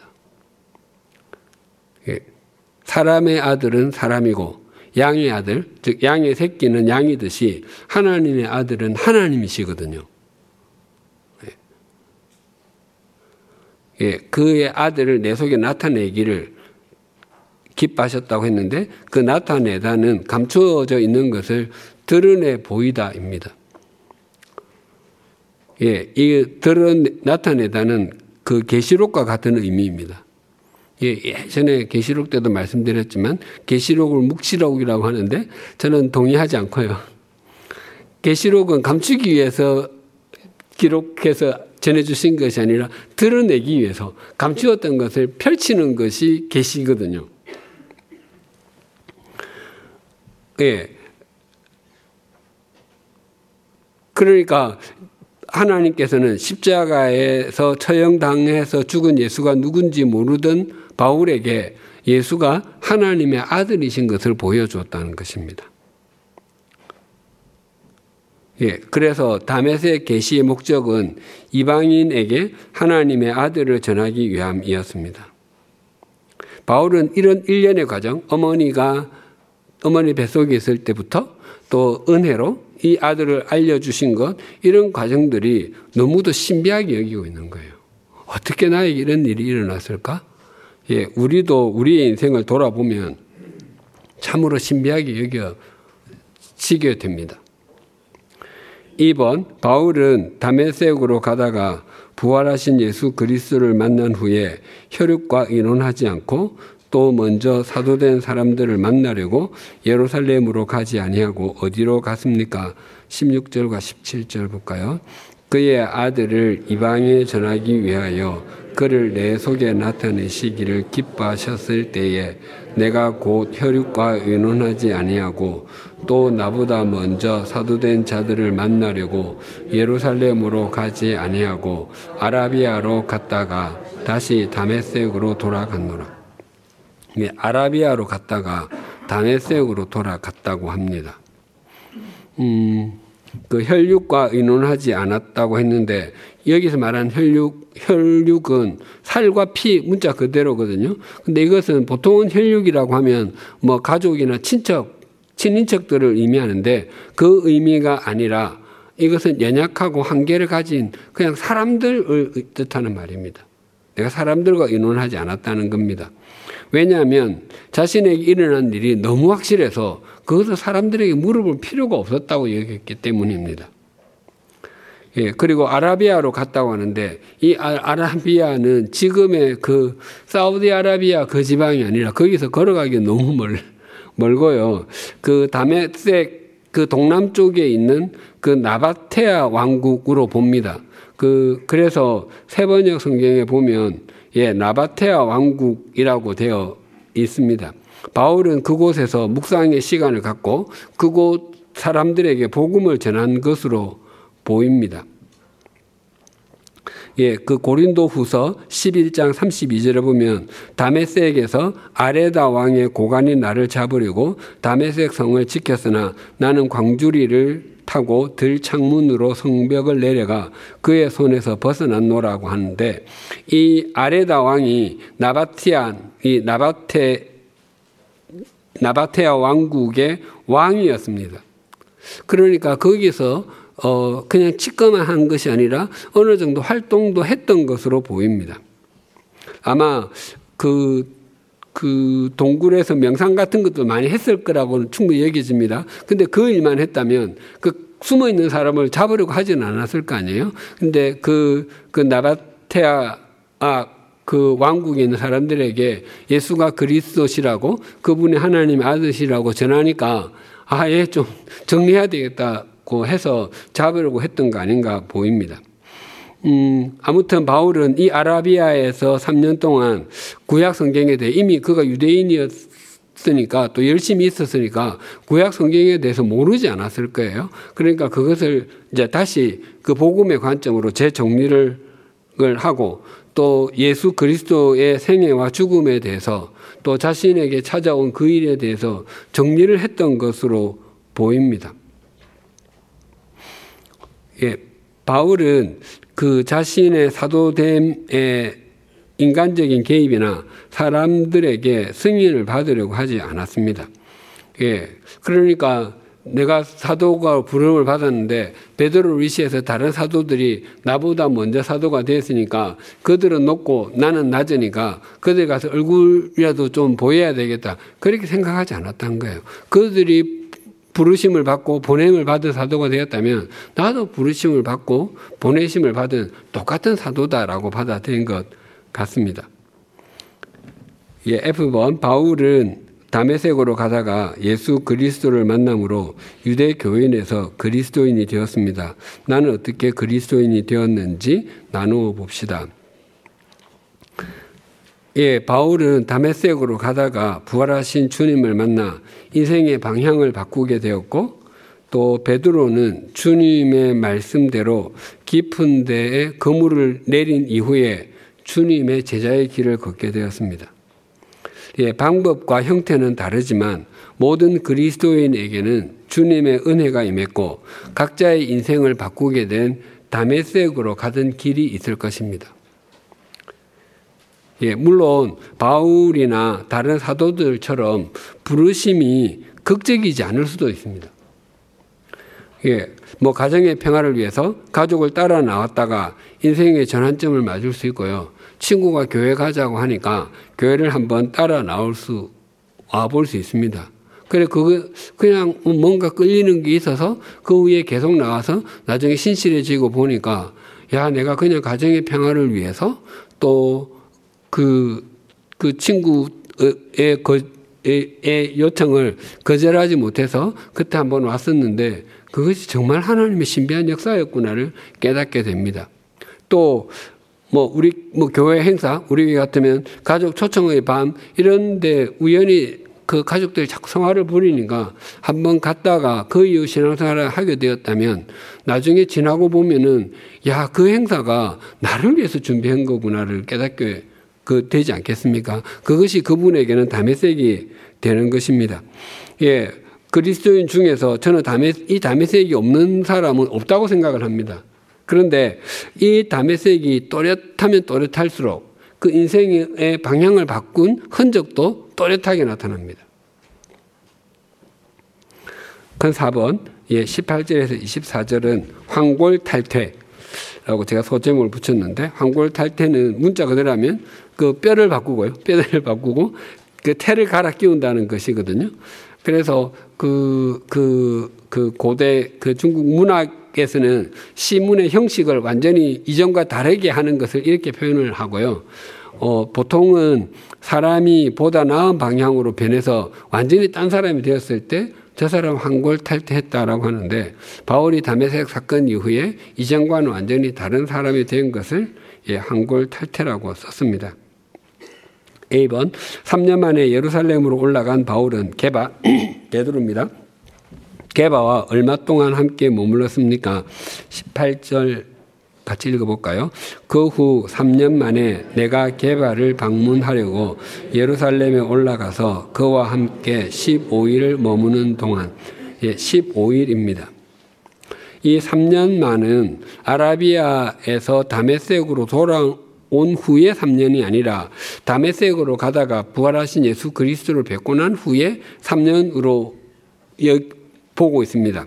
사람의 아들은 사람이고 양의 아들, 즉 양의 새끼는 양이듯이 하나님의 아들은 하나님이시거든요. 그의 아들을 내 속에 나타내기를 기뻐하셨다고 했는데 그 나타내다는 감추어져 있는 것을 드러내 보이다입니다. 이 나타내다는 그 계시록과 같은 의미입니다. 예전에 계시록 때도 말씀드렸지만 계시록을 묵시록이라고 하는데 저는 동의하지 않고요. 계시록은 감추기 위해서 기록해서 전해주신 것이 아니라 드러내기 위해서 감추었던 것을 펼치는 것이 계시거든요. 그러니까 하나님께서는 십자가에서 처형당해서 죽은 예수가 누군지 모르던 바울에게 예수가 하나님의 아들이신 것을 보여주었다는 것입니다. 그래서 다메섹 계시의 목적은 이방인에게 하나님의 아들을 전하기 위함이었습니다. 바울은 이런 일련의 과정, 어머니 뱃속에 있을 때부터 또 은혜로 이 아들을 알려주신 것, 이런 과정들이 너무도 신비하게 여기고 있는 거예요. 어떻게 나에게 이런 일이 일어났을까? 우리도 우리의 인생을 돌아보면 참으로 신비하게 여겨지게 됩니다. 2번, 바울은 다메섹으로 가다가 부활하신 예수 그리스도를 만난 후에 혈육과 의논하지 않고 또 먼저 사도된 사람들을 만나려고 예루살렘으로 가지 아니하고 어디로 갔습니까? 16절과 17절 볼까요? 그의 아들을 이방에 전하기 위하여 그를 내 속에 나타내시기를 기뻐하셨을 때에 내가 곧 혈육과 의논하지 아니하고 또 나보다 먼저 사도된 자들을 만나려고 예루살렘으로 가지 아니하고 아라비아로 갔다가 다시 다메섹으로 돌아갔노라. 아라비아로 갔다가 다메섹으로 돌아갔다고 합니다. 그 혈육과 의논하지 않았다고 했는데 여기서 말한 혈육은 살과 피 문자 그대로거든요. 근데 이것은 보통은 혈육이라고 하면 뭐 가족이나 친인척들을 의미하는데 그 의미가 아니라 이것은 연약하고 한계를 가진 그냥 사람들을 뜻하는 말입니다. 내가 사람들과 의논하지 않았다는 겁니다. 왜냐하면 자신에게 일어난 일이 너무 확실해서 그것을 사람들에게 물어볼 필요가 없었다고 얘기했기 때문입니다. 예, 그리고 아라비아로 갔다고 하는데 이 아라비아는 지금의 그 사우디아라비아 그 지방이 아니라 거기서 걸어가기 너무 멀고요. 그 다메섹 그 동남쪽에 있는 그 나바테아 왕국으로 봅니다. 그래서 세번역 성경에 보면 나바테아 왕국이라고 되어 있습니다. 바울은 그곳에서 묵상의 시간을 갖고 그곳 사람들에게 복음을 전한 것으로 보입니다. 그 고린도후서 11장 32절에 보면 다메섹에서 아레다 왕의 고관이 나를 잡으려고 다메섹 성을 지켰으나 나는 광주리를 타고 들 창문으로 성벽을 내려가 그의 손에서 벗어났노라고 하는데 이 아레다 왕이 나바테아 왕국의 왕이었습니다. 그러니까 거기서 그냥 치과만 한 것이 아니라 어느 정도 활동도 했던 것으로 보입니다. 아마 그 동굴에서 명상 같은 것도 많이 했을 거라고는 충분히 여겨집니다. 근데 그 일만 했다면 그 숨어 있는 사람을 잡으려고 하지는 않았을 거 아니에요. 근데 그 나바테아 그 왕국에 있는 사람들에게 예수가 그리스도시라고 그분이 하나님의 아들이라고 전하니까 얘 좀 정리해야 되겠다고 해서 잡으려고 했던 거 아닌가 보입니다. 아무튼 바울은 이 아라비아에서 3년 동안 구약 성경에 대해 이미 그가 유대인이었으니까 또 열심히 있었으니까 구약 성경에 대해서 모르지 않았을 거예요. 그러니까 그것을 이제 다시 그 복음의 관점으로 재정리를 하고 또 예수 그리스도의 생애와 죽음에 대해서 또 자신에게 찾아온 그 일에 대해서 정리를 했던 것으로 보입니다. 바울은 그 자신의 사도됨의 인간적인 개입이나 사람들에게 승인을 받으려고 하지 않았습니다. 그러니까 내가 사도가 부름을 받았는데 베드로를 위시해서 다른 사도들이 나보다 먼저 사도가 됐으니까 그들은 높고 나는 낮으니까 그들 가서 얼굴이라도 좀 보여야 되겠다. 그렇게 생각하지 않았다는 거예요. 그들이 부르심을 받고 보냄을 받은 사도가 되었다면 나도 부르심을 받고 보내심을 받은 똑같은 사도다라고 받아들인 것 같습니다. F번 바울은 다메섹으로 가다가 예수 그리스도를 만남으로 유대 교인에서 그리스도인이 되었습니다. 나는 어떻게 그리스도인이 되었는지 나누어 봅시다. 바울은 다메섹으로 가다가 부활하신 주님을 만나 인생의 방향을 바꾸게 되었고 또 베드로는 주님의 말씀대로 깊은 데에 그물을 내린 이후에 주님의 제자의 길을 걷게 되었습니다. 방법과 형태는 다르지만 모든 그리스도인에게는 주님의 은혜가 임했고 각자의 인생을 바꾸게 된 다메섹으로 가던 길이 있을 것입니다. 물론 바울이나 다른 사도들처럼 부르심이 극적이지 않을 수도 있습니다. 가정의 평화를 위해서 가족을 따라 나왔다가 인생의 전환점을 맞을 수 있고요. 친구가 교회 가자고 하니까 교회를 한번 따라 와볼 수 있습니다. 그래, 그냥 뭔가 끌리는 게 있어서 그 위에 계속 나와서 나중에 신실해지고 보니까, 내가 그냥 가정의 평화를 위해서 또 그 친구의 요청을 거절하지 못해서 그때 한번 왔었는데 그것이 정말 하나님의 신비한 역사였구나를 깨닫게 됩니다. 또 우리 교회 행사, 우리 같으면 가족 초청의 밤 이런데 우연히 그 가족들이 자꾸 성화를 부리니까 한번 갔다가 그 이후 신앙생활을 하게 되었다면 나중에 지나고 보면은 야, 그 행사가 나를 위해서 준비한 거구나를 깨닫게 되지 않겠습니까? 그것이 그분에게는 다메섹이 되는 것입니다. 예, 그리스도인 중에서 저는 이 다메섹이 없는 사람은 없다고 생각을 합니다. 그런데 이 다메섹이 또렷하면 또렷할수록 그 인생의 방향을 바꾼 흔적도 또렷하게 나타납니다. 그 4번 18절에서 24절은 황골탈퇴라고 제가 소제목을 붙였는데, 황골탈퇴는 문자 그대로 하면 그 뼈를 바꾸고요. 뼈를 바꾸고 그 태를 갈아 끼운다는 것이거든요. 그래서 고대 중국 문학에서는 시문의 형식을 완전히 이전과 다르게 하는 것을 이렇게 표현을 하고요. 보통은 사람이 보다 나은 방향으로 변해서 완전히 딴 사람이 되었을 때 저 사람 황골탈퇴했다라고 하는데, 바울이 다메섹 사건 이후에 이전과는 완전히 다른 사람이 된 것을 황골탈퇴라고 썼습니다. A번 3년 만에 예루살렘으로 올라간 바울은 베드로입니다. 게바와 얼마 동안 함께 머물렀습니까? 18절 같이 읽어볼까요? 그 후 3년 만에 내가 게바를 방문하려고 예루살렘에 올라가서 그와 함께 15일을 머무는 동안, 15일입니다. 이 3년만은 아라비아에서 다메섹으로 돌아온 후에 3년이 아니라 다메섹으로 가다가 부활하신 예수 그리스도를 뵙고 난 후에 3년으로 보고 있습니다.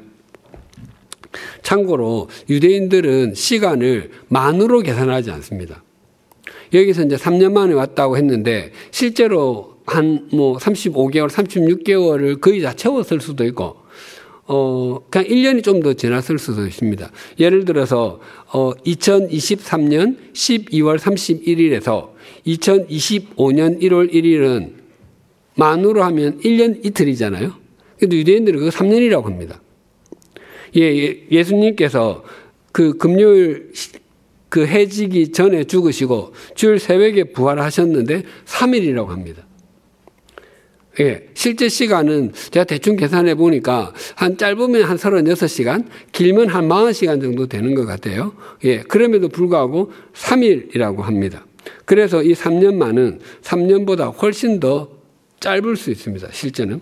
참고로 유대인들은 시간을 만으로 계산하지 않습니다. 여기서 이제 3년 만에 왔다고 했는데 실제로 한 35개월, 36개월을 거의 다 채웠을 수도 있고, 그냥 1년이 좀 더 지났을 수도 있습니다. 예를 들어서 2023년 12월 31일에서 2025년 1월 1일은 만으로 하면 1년 이틀이잖아요. 근데 유대인들은 그거 3년이라고 합니다. 예수님께서 그 금요일 그 해지기 전에 죽으시고 주일 새벽에 부활하셨는데 3일이라고 합니다. 실제 시간은 제가 대충 계산해 보니까 한 짧으면 한 36시간, 길면 한 40시간 정도 되는 것 같아요. 그럼에도 불구하고 3일이라고 합니다. 그래서 이 3년만은 3년보다 훨씬 더 짧을 수 있습니다. 실제는.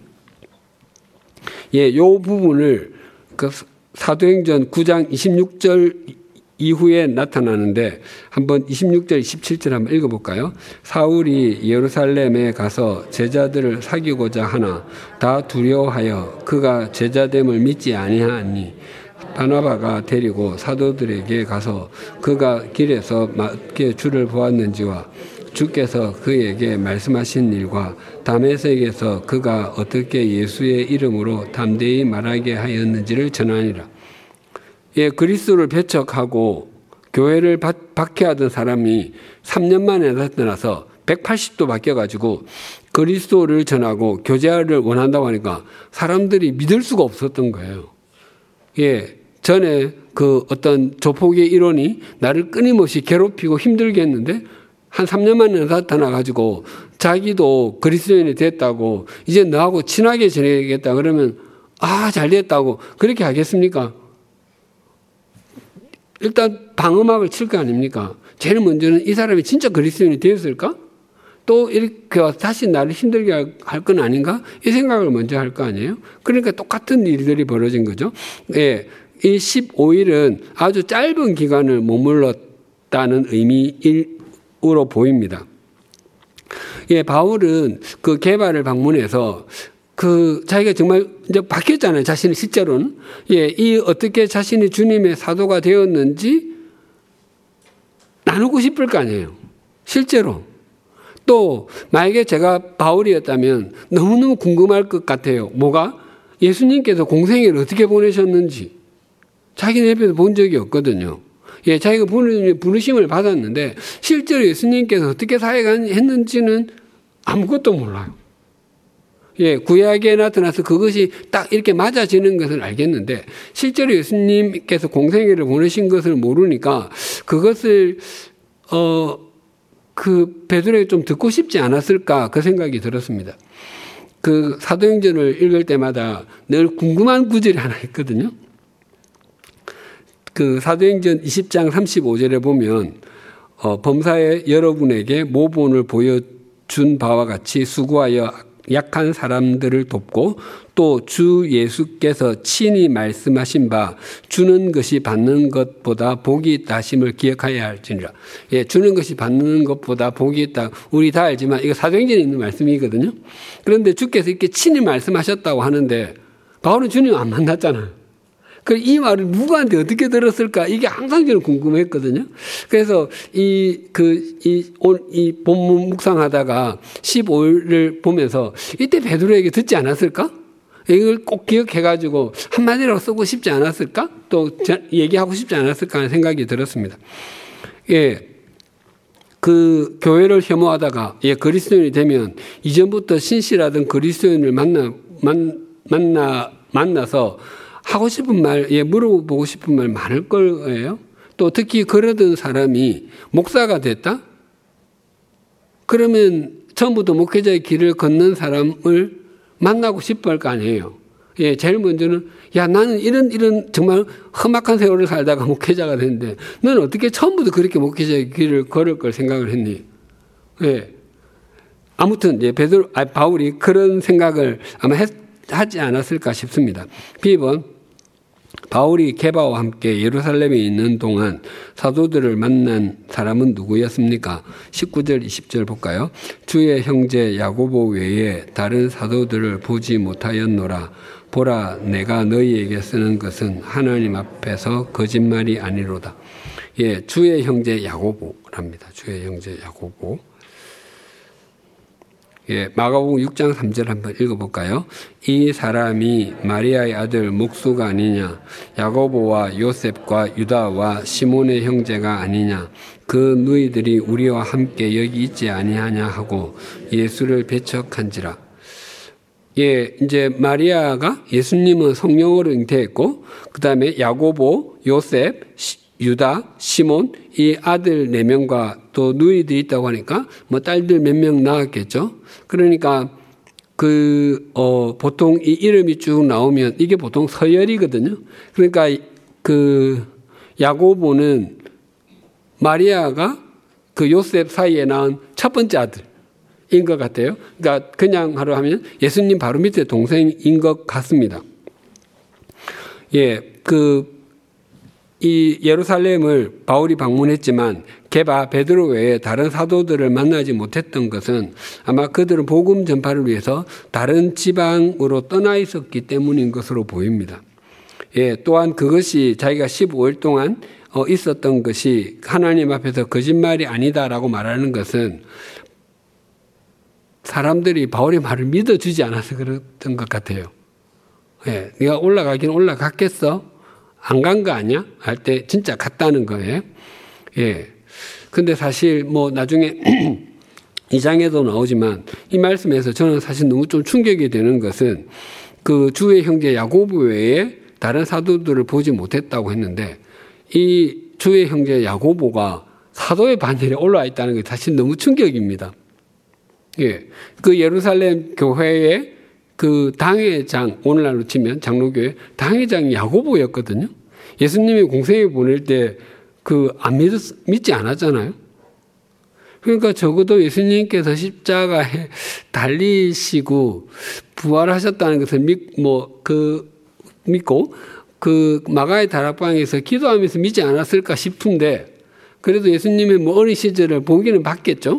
요 부분을 사도행전 9장 26절 이후에 나타나는데 한번 26절, 27절 한번 읽어볼까요? 사울이 예루살렘에 가서 제자들을 사귀고자 하나 다 두려워하여 그가 제자됨을 믿지 아니하니 바나바가 데리고 사도들에게 가서 그가 길에서 맞게 주를 보았는지와 주께서 그에게 말씀하신 일과 다메섹에서 그가 어떻게 예수의 이름으로 담대히 말하게 하였는지를 전하니라. 그리스도를 배척하고 교회를 박해하던 사람이 3년 만에 나타나서 180도 바뀌어가지고 그리스도를 전하고 교제를 원한다고 하니까 사람들이 믿을 수가 없었던 거예요. 전에 그 어떤 조폭의 일원이 나를 끊임없이 괴롭히고 힘들게 했는데 한 3년 만에 나타나가지고 자기도 그리스도인이 됐다고 이제 너하고 친하게 지내겠다 그러면 잘 됐다고 그렇게 하겠습니까? 일단 방어막을 칠 거 아닙니까? 제일 먼저는 이 사람이 진짜 그리스도인이 되었을까? 또 이렇게 다시 나를 힘들게 할 건 아닌가? 이 생각을 먼저 할 거 아니에요? 그러니까 똑같은 일들이 벌어진 거죠. 이 15일은 아주 짧은 기간을 머물렀다는 의미로 보입니다. 바울은 그 게바를 방문해서 자기가 정말 이제 바뀌었잖아요. 자신이 실제로는. 이 어떻게 자신이 주님의 사도가 되었는지 나누고 싶을 거 아니에요. 실제로. 또 만약에 제가 바울이었다면 너무너무 궁금할 것 같아요. 뭐가? 예수님께서 공생애를 어떻게 보내셨는지. 자기는 옆에서 본 적이 없거든요. 자기가 부르심을 받았는데 실제로 예수님께서 어떻게 사역했는지는 아무것도 몰라요. 구약에 나타나서 그것이 딱 이렇게 맞아지는 것을 알겠는데 실제로 예수님께서 공생애를 보내신 것을 모르니까 그것을 그 베드로에게 좀 듣고 싶지 않았을까 그 생각이 들었습니다. 그 사도행전을 읽을 때마다 늘 궁금한 구절이 하나 있거든요. 그 사도행전 20장 35절에 보면 범사에 여러분에게 모본을 보여준 바와 같이 수고하여 약한 사람들을 돕고 또 주 예수께서 친히 말씀하신 바 주는 것이 받는 것보다 복이 있다 하심을 기억하여야 할지니라. 예, 주는 것이 받는 것보다 복이 있다. 우리 다 알지만 이거 사도행전에 있는 말씀이거든요. 그런데 주께서 이렇게 친히 말씀하셨다고 하는데 바울은 주님 안 만났잖아요. 이 말을 누구한테 어떻게 들었을까? 이게 항상 저는 궁금했거든요. 그래서 이 본문 묵상하다가 15일을 보면서 이때 베드로에게 듣지 않았을까? 이걸 꼭 기억해가지고 한마디라도 쓰고 싶지 않았을까? 또 얘기하고 싶지 않았을까 하는 생각이 들었습니다. 예. 그 교회를 혐오하다가 그리스도인이 되면 이전부터 신실하던 그리스도인을 만나서 하고 싶은 말, 물어보고 싶은 말 많을 거예요. 또 특히 그러던 사람이 목사가 됐다? 그러면 처음부터 목회자의 길을 걷는 사람을 만나고 싶어 할 거 아니에요. 예, 제일 먼저는, 나는 이런 정말 험악한 세월을 살다가 목회자가 됐는데, 너는 어떻게 처음부터 그렇게 목회자의 길을 걸을 걸 생각을 했니? 예. 아무튼, 바울이 그런 생각을 아마 하지 않았을까 싶습니다. B번, 바울이 게바와 함께 예루살렘에 있는 동안 사도들을 만난 사람은 누구였습니까? 19절, 20절 볼까요? 주의 형제 야고보 외에 다른 사도들을 보지 못하였노라. 보라, 내가 너희에게 쓰는 것은 하나님 앞에서 거짓말이 아니로다. 예, 주의 형제 야고보랍니다. 주의 형제 야고보. 예, 마가복음 6장 3절 한번 읽어볼까요? 이 사람이 마리아의 아들 목수가 아니냐? 야고보와 요셉과 유다와 시몬의 형제가 아니냐? 그 누이들이 우리와 함께 여기 있지 아니하냐 하고 예수를 배척한지라. 예, 이제 마리아가 예수님은 성령으로 잉태했고, 그 다음에 야고보, 요셉, 유다, 시몬, 이 아들 4명과 또 누이들이 있다고 하니까 딸들 몇 명 낳았겠죠. 그러니까 보통 이 이름이 쭉 나오면 이게 보통 서열이거든요. 그러니까 야고보는 마리아가 요셉 사이에 낳은 첫 번째 아들인 것 같아요. 그러니까 그냥 하루 하면 예수님 바로 밑에 동생인 것 같습니다. 예, 이 예루살렘을 바울이 방문했지만 게바, 베드로 외에 다른 사도들을 만나지 못했던 것은 아마 그들은 복음 전파를 위해서 다른 지방으로 떠나 있었기 때문인 것으로 보입니다. 예, 또한 그것이 자기가 15일 동안 있었던 것이 하나님 앞에서 거짓말이 아니다라고 말하는 것은 사람들이 바울의 말을 믿어주지 않아서 그랬던 것 같아요. 예, 네가 올라가긴 올라갔겠어? 안 간 거 아니야? 할 때 진짜 갔다는 거예요. 예. 근데 사실 나중에 2장에도 나오지만 이 말씀에서 저는 사실 너무 좀 충격이 되는 것은 그 주의 형제 야고보 외에 다른 사도들을 보지 못했다고 했는데 이 주의 형제 야고보가 사도의 반열에 올라와 있다는 게 사실 너무 충격입니다. 예. 그 예루살렘 교회의 그 당회장, 오늘날로 치면 장로교회 당회장이 야고보였거든요. 예수님이 공생에 보낼 때 안 믿지 않았잖아요. 그러니까 적어도 예수님께서 십자가에 달리시고 부활하셨다는 것을 믿고 마가의 다락방에서 기도하면서 믿지 않았을까 싶은데 그래도 예수님의 어린 시절을 보기는 봤겠죠.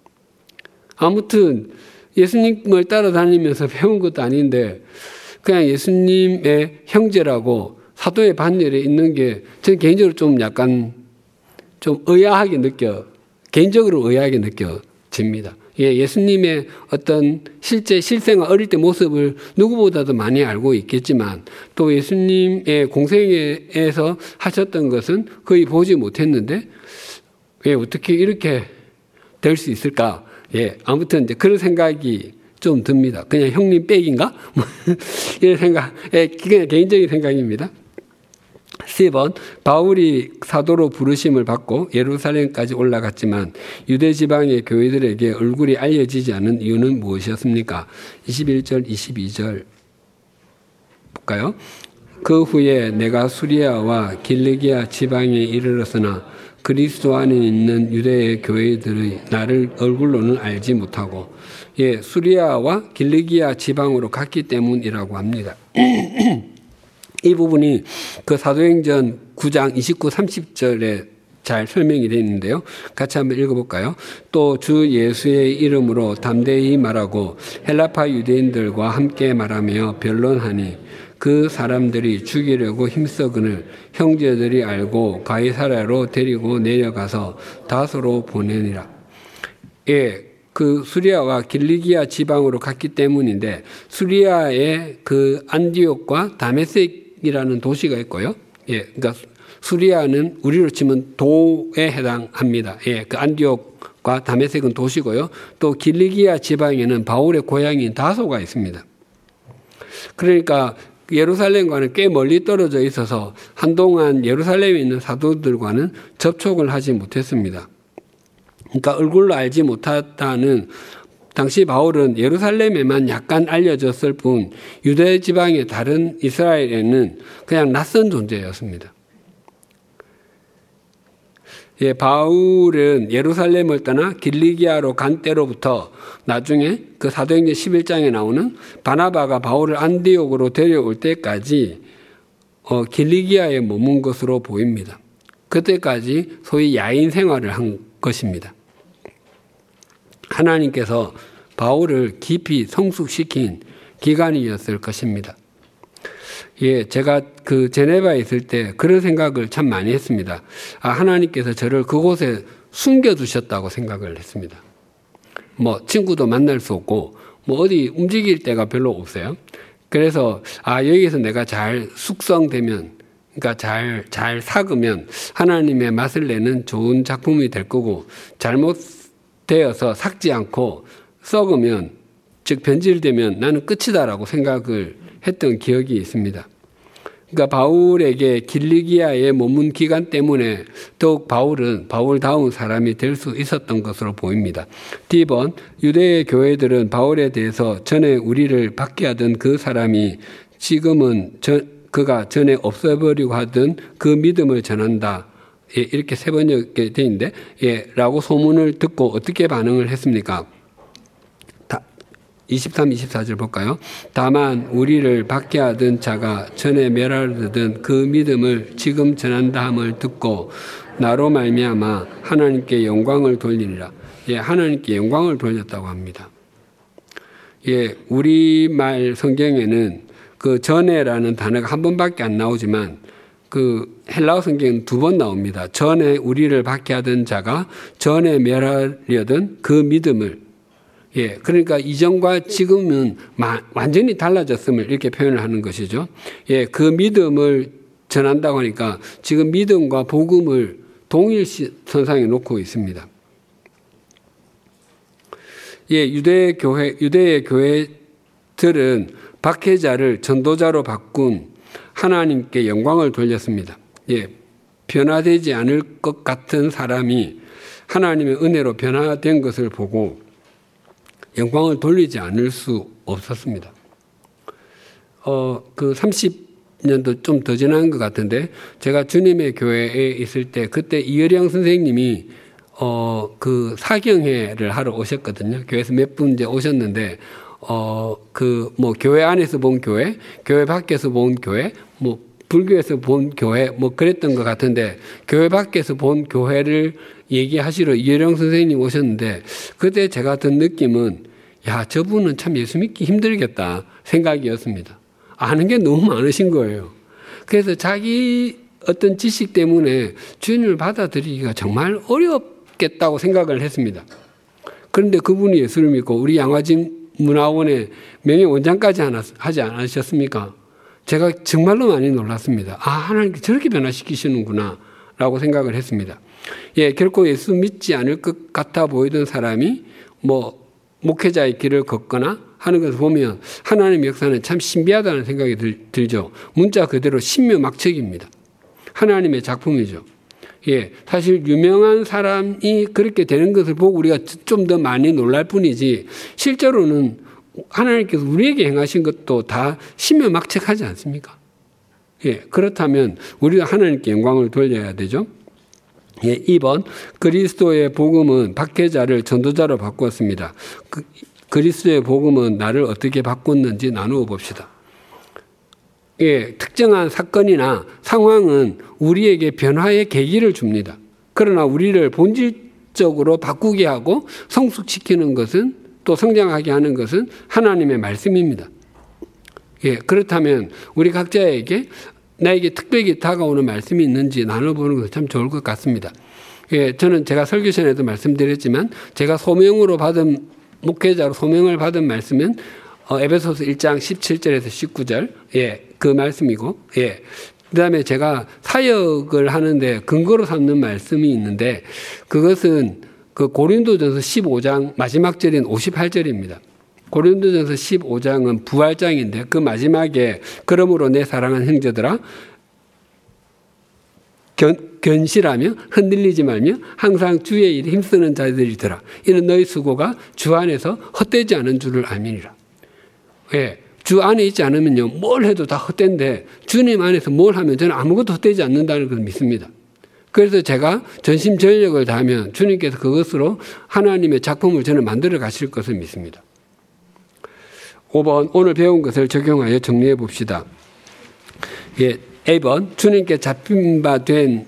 아무튼 예수님을 따라다니면서 배운 것도 아닌데 그냥 예수님의 형제라고 사도의 반열에 있는 게 저는 개인적으로 좀 약간 좀 개인적으로 의아하게 느껴집니다. 예, 예수님의 어떤 실생활 어릴 때 모습을 누구보다도 많이 알고 있겠지만 또 예수님의 공생애에서 하셨던 것은 거의 보지 못했는데 왜 어떻게 이렇게 될 수 있을까? 예, 아무튼 이제 그런 생각이 좀 듭니다. 그냥 형님 빽인가? 이런 생각, 그냥 개인적인 생각입니다. 10번 바울이 사도로 부르심을 받고 예루살렘까지 올라갔지만 유대 지방의 교회들에게 얼굴이 알려지지 않은 이유는 무엇이었습니까? 21절 22절 볼까요? 그 후에 내가 수리아와 길리기아 지방에 이르렀으나 그리스도 안에 있는 유대의 교회들의 나를 얼굴로는 알지 못하고 수리아와 길리기아 지방으로 갔기 때문이라고 합니다. 이 부분이 그 사도행전 9장 29, 30절에 잘 설명이 되어 있는데요. 같이 한번 읽어볼까요? 또 주 예수의 이름으로 담대히 말하고 헬라파 유대인들과 함께 말하며 변론하니 그 사람들이 죽이려고 힘써그늘 형제들이 알고 가이사랴로 데리고 내려가서 다소로 보내니라. 그 수리아와 길리기아 지방으로 갔기 때문인데 수리아의 그 안디옥과 다메섹이라는 도시가 있고요. 그러니까 수리아는 우리로 치면 도에 해당합니다. 그 안디옥과 다메섹은 도시고요. 또 길리기아 지방에는 바울의 고향인 다소가 있습니다. 그러니까 예루살렘과는 꽤 멀리 떨어져 있어서 한동안 예루살렘에 있는 사도들과는 접촉을 하지 못했습니다. 그러니까 얼굴로 알지 못했다는 당시 바울은 예루살렘에만 약간 알려졌을 뿐 유대 지방의 다른 이스라엘에는 그냥 낯선 존재였습니다. 바울은 예루살렘을 떠나 길리기아로 간 때로부터 나중에 그 사도행전 11장에 나오는 바나바가 바울을 안디옥으로 데려올 때까지 길리기아에 머문 것으로 보입니다. 그때까지 소위 야인 생활을 한 것입니다. 하나님께서 바울을 깊이 성숙시킨 기간이었을 것입니다. 제가 그 제네바에 있을 때 그런 생각을 참 많이 했습니다. 하나님께서 저를 그곳에 숨겨두셨다고 생각을 했습니다. 친구도 만날 수 없고, 어디 움직일 데가 별로 없어요. 그래서, 여기서 내가 잘 숙성되면, 그러니까 잘 삭으면 하나님의 맛을 내는 좋은 작품이 될 거고, 잘못되어서 삭지 않고 썩으면, 즉 변질되면 나는 끝이다라고 생각을 했던 기억이 있습니다. 그러니까 바울에게 길리기아에 머문 기간 때문에 더욱 바울은 바울다운 사람이 될 수 있었던 것으로 보입니다. D번 유대의 교회들은 바울에 대해서 전에 우리를 박해하던 그 사람이 지금은 그가 전에 없애버리고 하던 그 믿음을 전한다. 이렇게 세 번 이렇게 돼 있는데 라고 소문을 듣고 어떻게 반응을 했습니까? 23, 24절 볼까요? 다만 우리를 박해하던 자가 전에 멸하려던 그 믿음을 지금 전한다 함을 듣고 나로 말미암아 하나님께 영광을 돌리니라. 하나님께 영광을 돌렸다고 합니다. 우리말 성경에는 그 전에라는 단어가 한 번밖에 안 나오지만 그 헬라어 성경은 두 번 나옵니다. 전에 우리를 박해하던 자가 전에 멸하려던 그 믿음을 그러니까 이전과 지금은 완전히 달라졌음을 이렇게 표현을 하는 것이죠. 그 믿음을 전한다고 하니까 지금 믿음과 복음을 동일선상에 놓고 있습니다. 유대의 교회들은 박해자를 전도자로 바꾼 하나님께 영광을 돌렸습니다. 변화되지 않을 것 같은 사람이 하나님의 은혜로 변화된 것을 보고 영광을 돌리지 않을 수 없었습니다. 그 30년도 좀 더 지난 것 같은데, 제가 주님의 교회에 있을 때, 그때 이어령 선생님이, 그 사경회를 하러 오셨거든요. 교회에서 몇 분 이제 오셨는데, 교회 안에서 본 교회, 교회 밖에서 본 교회, 불교에서 본 교회, 그랬던 것 같은데, 교회 밖에서 본 교회를 얘기하시러 이어령 선생님 오셨는데, 그때 제가 든 느낌은, 저분은 참 예수 믿기 힘들겠다 생각이었습니다. 아는 게 너무 많으신 거예요. 그래서 자기 어떤 지식 때문에 주님을 받아들이기가 정말 어렵겠다고 생각을 했습니다. 그런데 그분이 예수를 믿고 우리 양화진 문화원의 명예원장까지 하지 않으셨습니까? 제가 정말로 많이 놀랐습니다. 하나님께 저렇게 변화시키시는구나 라고 생각을 했습니다. 결코 예수 믿지 않을 것 같아 보이던 사람이 목회자의 길을 걷거나 하는 것을 보면 하나님의 역사는 참 신비하다는 생각이 들죠. 문자 그대로 신묘막측입니다. 하나님의 작품이죠. 예, 사실 유명한 사람이 그렇게 되는 것을 보고 우리가 좀 더 많이 놀랄 뿐이지 실제로는 하나님께서 우리에게 행하신 것도 다 신묘막측하지 않습니까? 예, 그렇다면 우리가 하나님께 영광을 돌려야 되죠. 예, 2번 그리스도의 복음은 박해자를 전도자로 바꾸었습니다. 그리스도의 복음은 나를 어떻게 바꿨는지 나누어 봅시다. 예, 특정한 사건이나 상황은 우리에게 변화의 계기를 줍니다. 그러나 우리를 본질적으로 바꾸게 하고 성숙시키는 것은 또 성장하게 하는 것은 하나님의 말씀입니다. 예, 그렇다면 우리 각자에게 나에게 특별히 다가오는 말씀이 있는지 나눠보는 것은 참 좋을 것 같습니다. 예, 저는 제가 설교 전에도 말씀드렸지만 제가 소명으로 받은 목회자로 소명을 받은 말씀은 에베소서 1장 17절에서 19절 예, 그 말씀이고 예, 그다음에 제가 사역을 하는데 근거로 삼는 말씀이 있는데 그것은 그 고린도전서 15장 마지막 절인 58절입니다. 고린도전서 15장은 부활장인데 그 마지막에 그러므로 내 사랑하는 형제들아 견실하며 흔들리지 말며 항상 주의 일에 힘쓰는 자들이더라. 이는 너희 수고가 주 안에서 헛되지 않은 줄을 알미니라. 예, 주 안에 있지 않으면요 뭘 해도 다 헛된데 주님 안에서 뭘 하면 저는 아무것도 헛되지 않는다는 걸 믿습니다. 그래서 제가 전심전력을 다하면 주님께서 그것으로 하나님의 작품을 저는 만들어 가실 것을 믿습니다. 5번 오늘 배운 것을 적용하여 정리해 봅시다. 예, A번 주님께 잡힌 바 된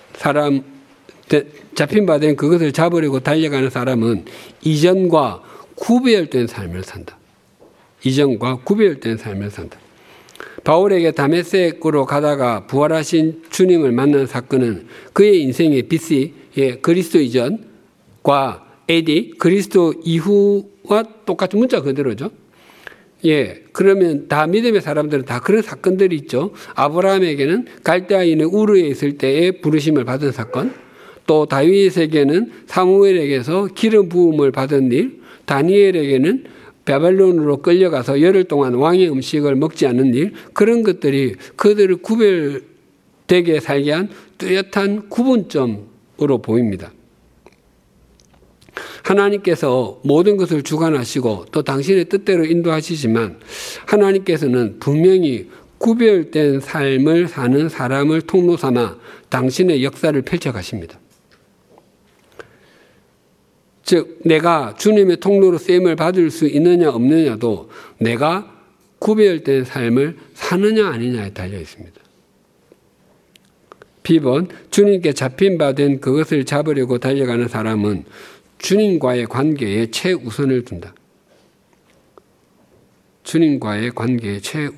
그것을 잡으려고 달려가는 사람은 이전과 구별된 삶을 산다. 이전과 구별된 삶을 산다. 바울에게 다메섹으로 가다가 부활하신 주님을 만난 사건은 그의 인생의 BC, 예, 그리스도 이전과 AD, 그리스도 이후와 똑같은 문자 그대로죠. 예, 그러면 다 믿음의 사람들은 다 그런 사건들이 있죠. 아브라함에게는 갈대아인의 우르에 있을 때에 부르심을 받은 사건, 또 다윗에게는 사무엘에게서 기름 부음을 받은 일, 다니엘에게는 바벨론으로 끌려가서 열흘 동안 왕의 음식을 먹지 않는 일, 그런 것들이 그들을 구별되게 살게 한 뚜렷한 구분점으로 보입니다. 하나님께서 모든 것을 주관하시고 또 당신의 뜻대로 인도하시지만 하나님께서는 분명히 구별된 삶을 사는 사람을 통로 삼아 당신의 역사를 펼쳐가십니다. 즉 내가 주님의 통로로 쓰임을 받을 수 있느냐 없느냐도 내가 구별된 삶을 사느냐 아니냐에 달려 있습니다. B번 주님께 잡힌 바 된 그것을 잡으려고 달려가는 사람은 주님과의 관계에 최우선을 둔다. 주님과의 관계에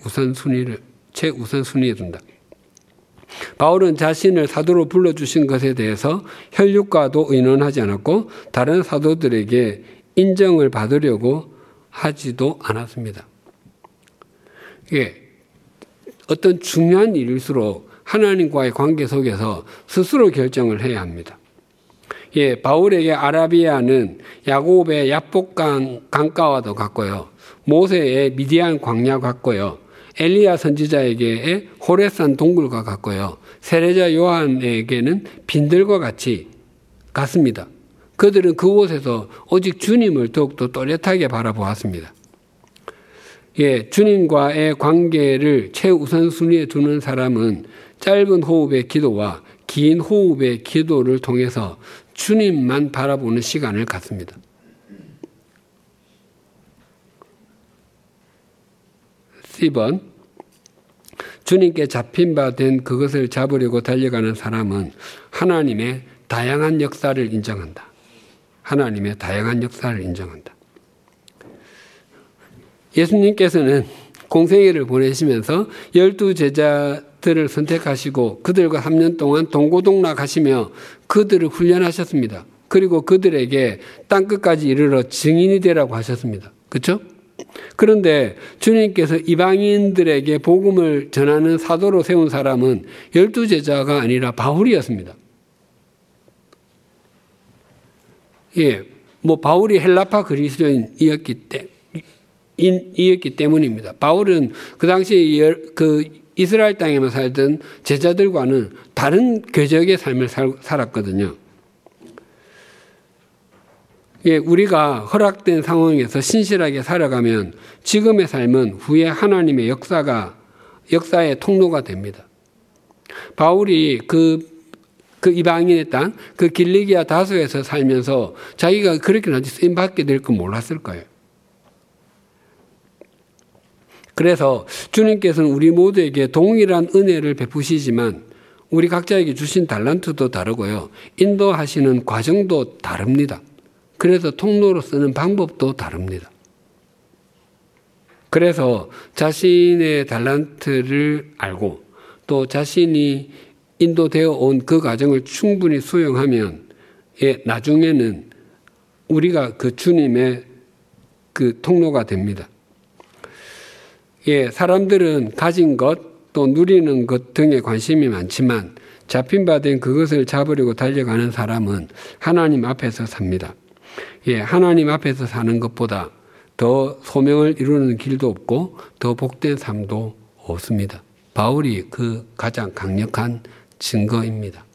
최우선순위에 둔다. 바울은 자신을 사도로 불러주신 것에 대해서 혈육과도 의논하지 않았고 다른 사도들에게 인정을 받으려고 하지도 않았습니다. 예, 어떤 중요한 일일수록 하나님과의 관계 속에서 스스로 결정을 해야 합니다. 예, 바울에게 아라비아는 야곱의 야복강 강가와도 같고요. 모세의 미디안 광야 같고요. 엘리야 선지자에게 호레산 동굴과 같고요. 세례자 요한에게는 빈들과 같습니다. 그들은 그곳에서 오직 주님을 더욱더 또렷하게 바라보았습니다. 예, 주님과의 관계를 최우선순위에 두는 사람은 짧은 호흡의 기도와 긴 호흡의 기도를 통해서 주님만 바라보는 시간을 갖습니다. C번 주님께 잡힌 바 된 그것을 잡으려고 달려가는 사람은 하나님의 다양한 역사를 인정한다. 하나님의 다양한 역사를 인정한다. 예수님께서는 공생애를 보내시면서 12제자들을 선택하시고 그들과 3년 동안 동고동락 하시며 그들을 훈련하셨습니다. 그리고 그들에게 땅끝까지 이르러 증인이 되라고 하셨습니다. 그렇죠? 그런데 주님께서 이방인들에게 복음을 전하는 사도로 세운 사람은 12제자가 아니라 바울이었습니다. 예, 바울이 헬라파 그리스도인이었기 때문입니다. 바울은 그 당시에 이스라엘 땅에만 살던 제자들과는 다른 궤적의 삶을 살았거든요. 예, 우리가 허락된 상황에서 신실하게 살아가면 지금의 삶은 후에 하나님의 역사의 통로가 됩니다. 바울이 그 이방인의 땅, 그 길리기아 다소에서 살면서 자기가 그렇게 나중에 쓰임 받게 될 건 몰랐을 거예요. 그래서 주님께서는 우리 모두에게 동일한 은혜를 베푸시지만 우리 각자에게 주신 달란트도 다르고요. 인도하시는 과정도 다릅니다. 그래서 통로로 쓰는 방법도 다릅니다. 그래서 자신의 달란트를 알고 또 자신이 인도되어 온 그 과정을 충분히 수용하면 나중에는 우리가 그 주님의 그 통로가 됩니다. 사람들은 가진 것, 또 누리는 것 등에 관심이 많지만 잡힌 바 된 그것을 잡으려고 달려가는 사람은 하나님 앞에서 삽니다. 하나님 앞에서 사는 것보다 더 소명을 이루는 길도 없고 더 복된 삶도 없습니다. 바울이 그 가장 강력한 증거입니다.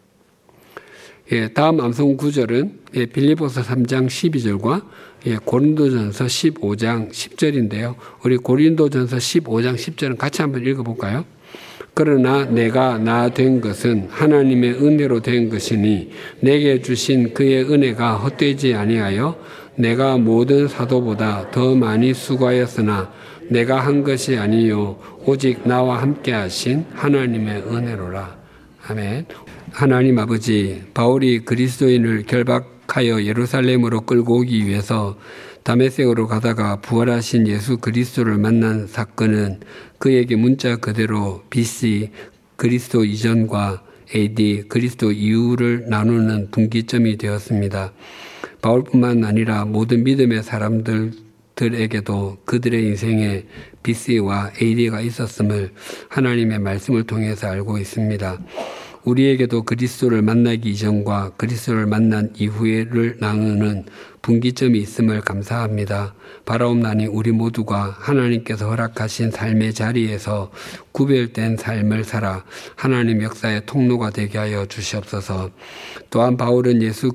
다음 암송 구절은 빌립보서 3장 12절과 고린도전서 15장 10절인데요. 우리 고린도전서 15장 10절은 같이 한번 읽어볼까요? 그러나 내가 나 된 것은 하나님의 은혜로 된 것이니 내게 주신 그의 은혜가 헛되지 아니하여 내가 모든 사도보다 더 많이 수고하였으나 내가 한 것이 아니요 오직 나와 함께 하신 하나님의 은혜로라. 아멘. 하나님 아버지, 바울이 그리스도인을 결박하여 예루살렘으로 끌고 오기 위해서 다메섹으로 가다가 부활하신 예수 그리스도를 만난 사건은 그에게 문자 그대로 BC 그리스도 이전과 AD 그리스도 이후를 나누는 분기점이 되었습니다. 바울뿐만 아니라 모든 믿음의 사람들에게도 그들의 인생에 BC와 AD가 있었음을 하나님의 말씀을 통해서 알고 있습니다. 우리에게도 그리스도를 만나기 이전과 그리스도를 만난 이후를 나누는 분기점이 있음을 감사합니다. 바라옵나니 우리 모두가 하나님께서 허락하신 삶의 자리에서 구별된 삶을 살아 하나님 역사의 통로가 되게 하여 주시옵소서. 또한 바울은 예수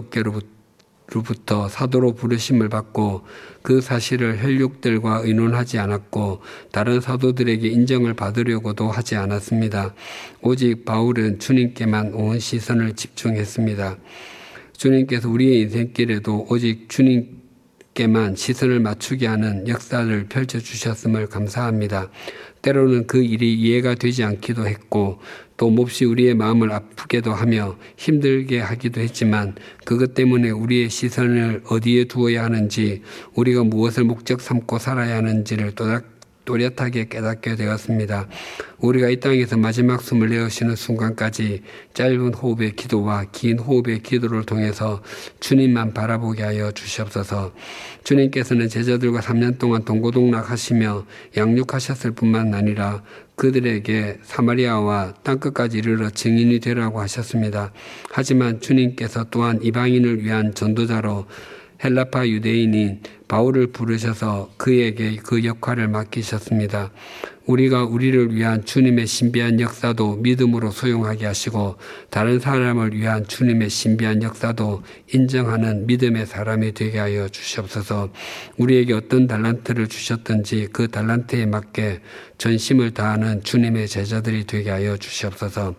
그리스도께로부터 사도로 부르심을 받고 그 사실을 혈육들과 의논하지 않았고 다른 사도들에게 인정을 받으려고도 하지 않았습니다. 오직 바울은 주님께만 온 시선을 집중했습니다. 주님께서 우리의 인생길에도 오직 주님께만 시선을 맞추게 하는 역사를 펼쳐주셨음을 감사합니다. 때로는 그 일이 이해가 되지 않기도 했고 또 몹시 우리의 마음을 아프게도 하며 힘들게 하기도 했지만 그것 때문에 우리의 시선을 어디에 두어야 하는지 우리가 무엇을 목적 삼고 살아야 하는지를 또렷하게 깨닫게 되었습니다. 우리가 이 땅에서 마지막 숨을 내쉬는 순간까지 짧은 호흡의 기도와 긴 호흡의 기도를 통해서 주님만 바라보게 하여 주시옵소서. 주님께서는 제자들과 3년 동안 동고동락하시며 양육하셨을 뿐만 아니라 그들에게 사마리아와 땅끝까지 이르러 증인이 되라고 하셨습니다. 하지만 주님께서 또한 이방인을 위한 전도자로 헬라파 유대인인 바울을 부르셔서 그에게 그 역할을 맡기셨습니다. 우리가 우리를 위한 주님의 신비한 역사도 믿음으로 수용하게 하시고 다른 사람을 위한 주님의 신비한 역사도 인정하는 믿음의 사람이 되게 하여 주시옵소서. 우리에게 어떤 달란트를 주셨든지 그 달란트에 맞게 전심을 다하는 주님의 제자들이 되게 하여 주시옵소서.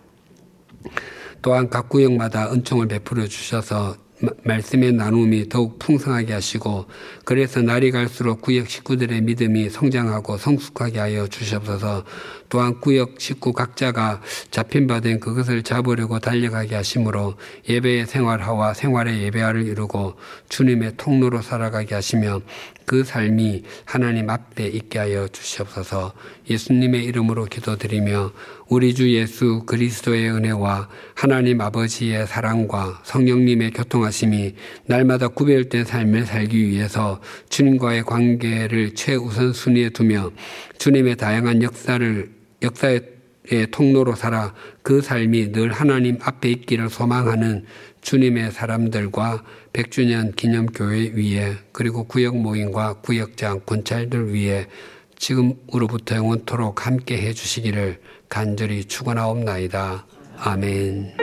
또한 각 구역마다 은총을 베풀어 주셔서 말씀의 나눔이 더욱 풍성하게 하시고 그래서 날이 갈수록 구역 식구들의 믿음이 성장하고 성숙하게 하여 주시옵소서. 또한 구역 식구 각자가 잡힌 바 된 그것을 잡으려고 달려가게 하심으로 예배의 생활화와 생활의 예배화를 이루고 주님의 통로로 살아가게 하시며 그 삶이 하나님 앞에 있게 하여 주시옵소서. 예수님의 이름으로 기도드리며 우리 주 예수 그리스도의 은혜와 하나님 아버지의 사랑과 성령님의 교통하심이 날마다 구별된 삶을 살기 위해서 주님과의 관계를 최우선순위에 두며 주님의 다양한 역사의 통로로 살아 그 삶이 늘 하나님 앞에 있기를 소망하는 주님의 사람들과 100주년 기념교회 위에 그리고 구역 모임과 구역장 권찰들 위에 지금으로부터 영원토록 함께 해 주시기를 간절히 축원하옵나이다. 아멘.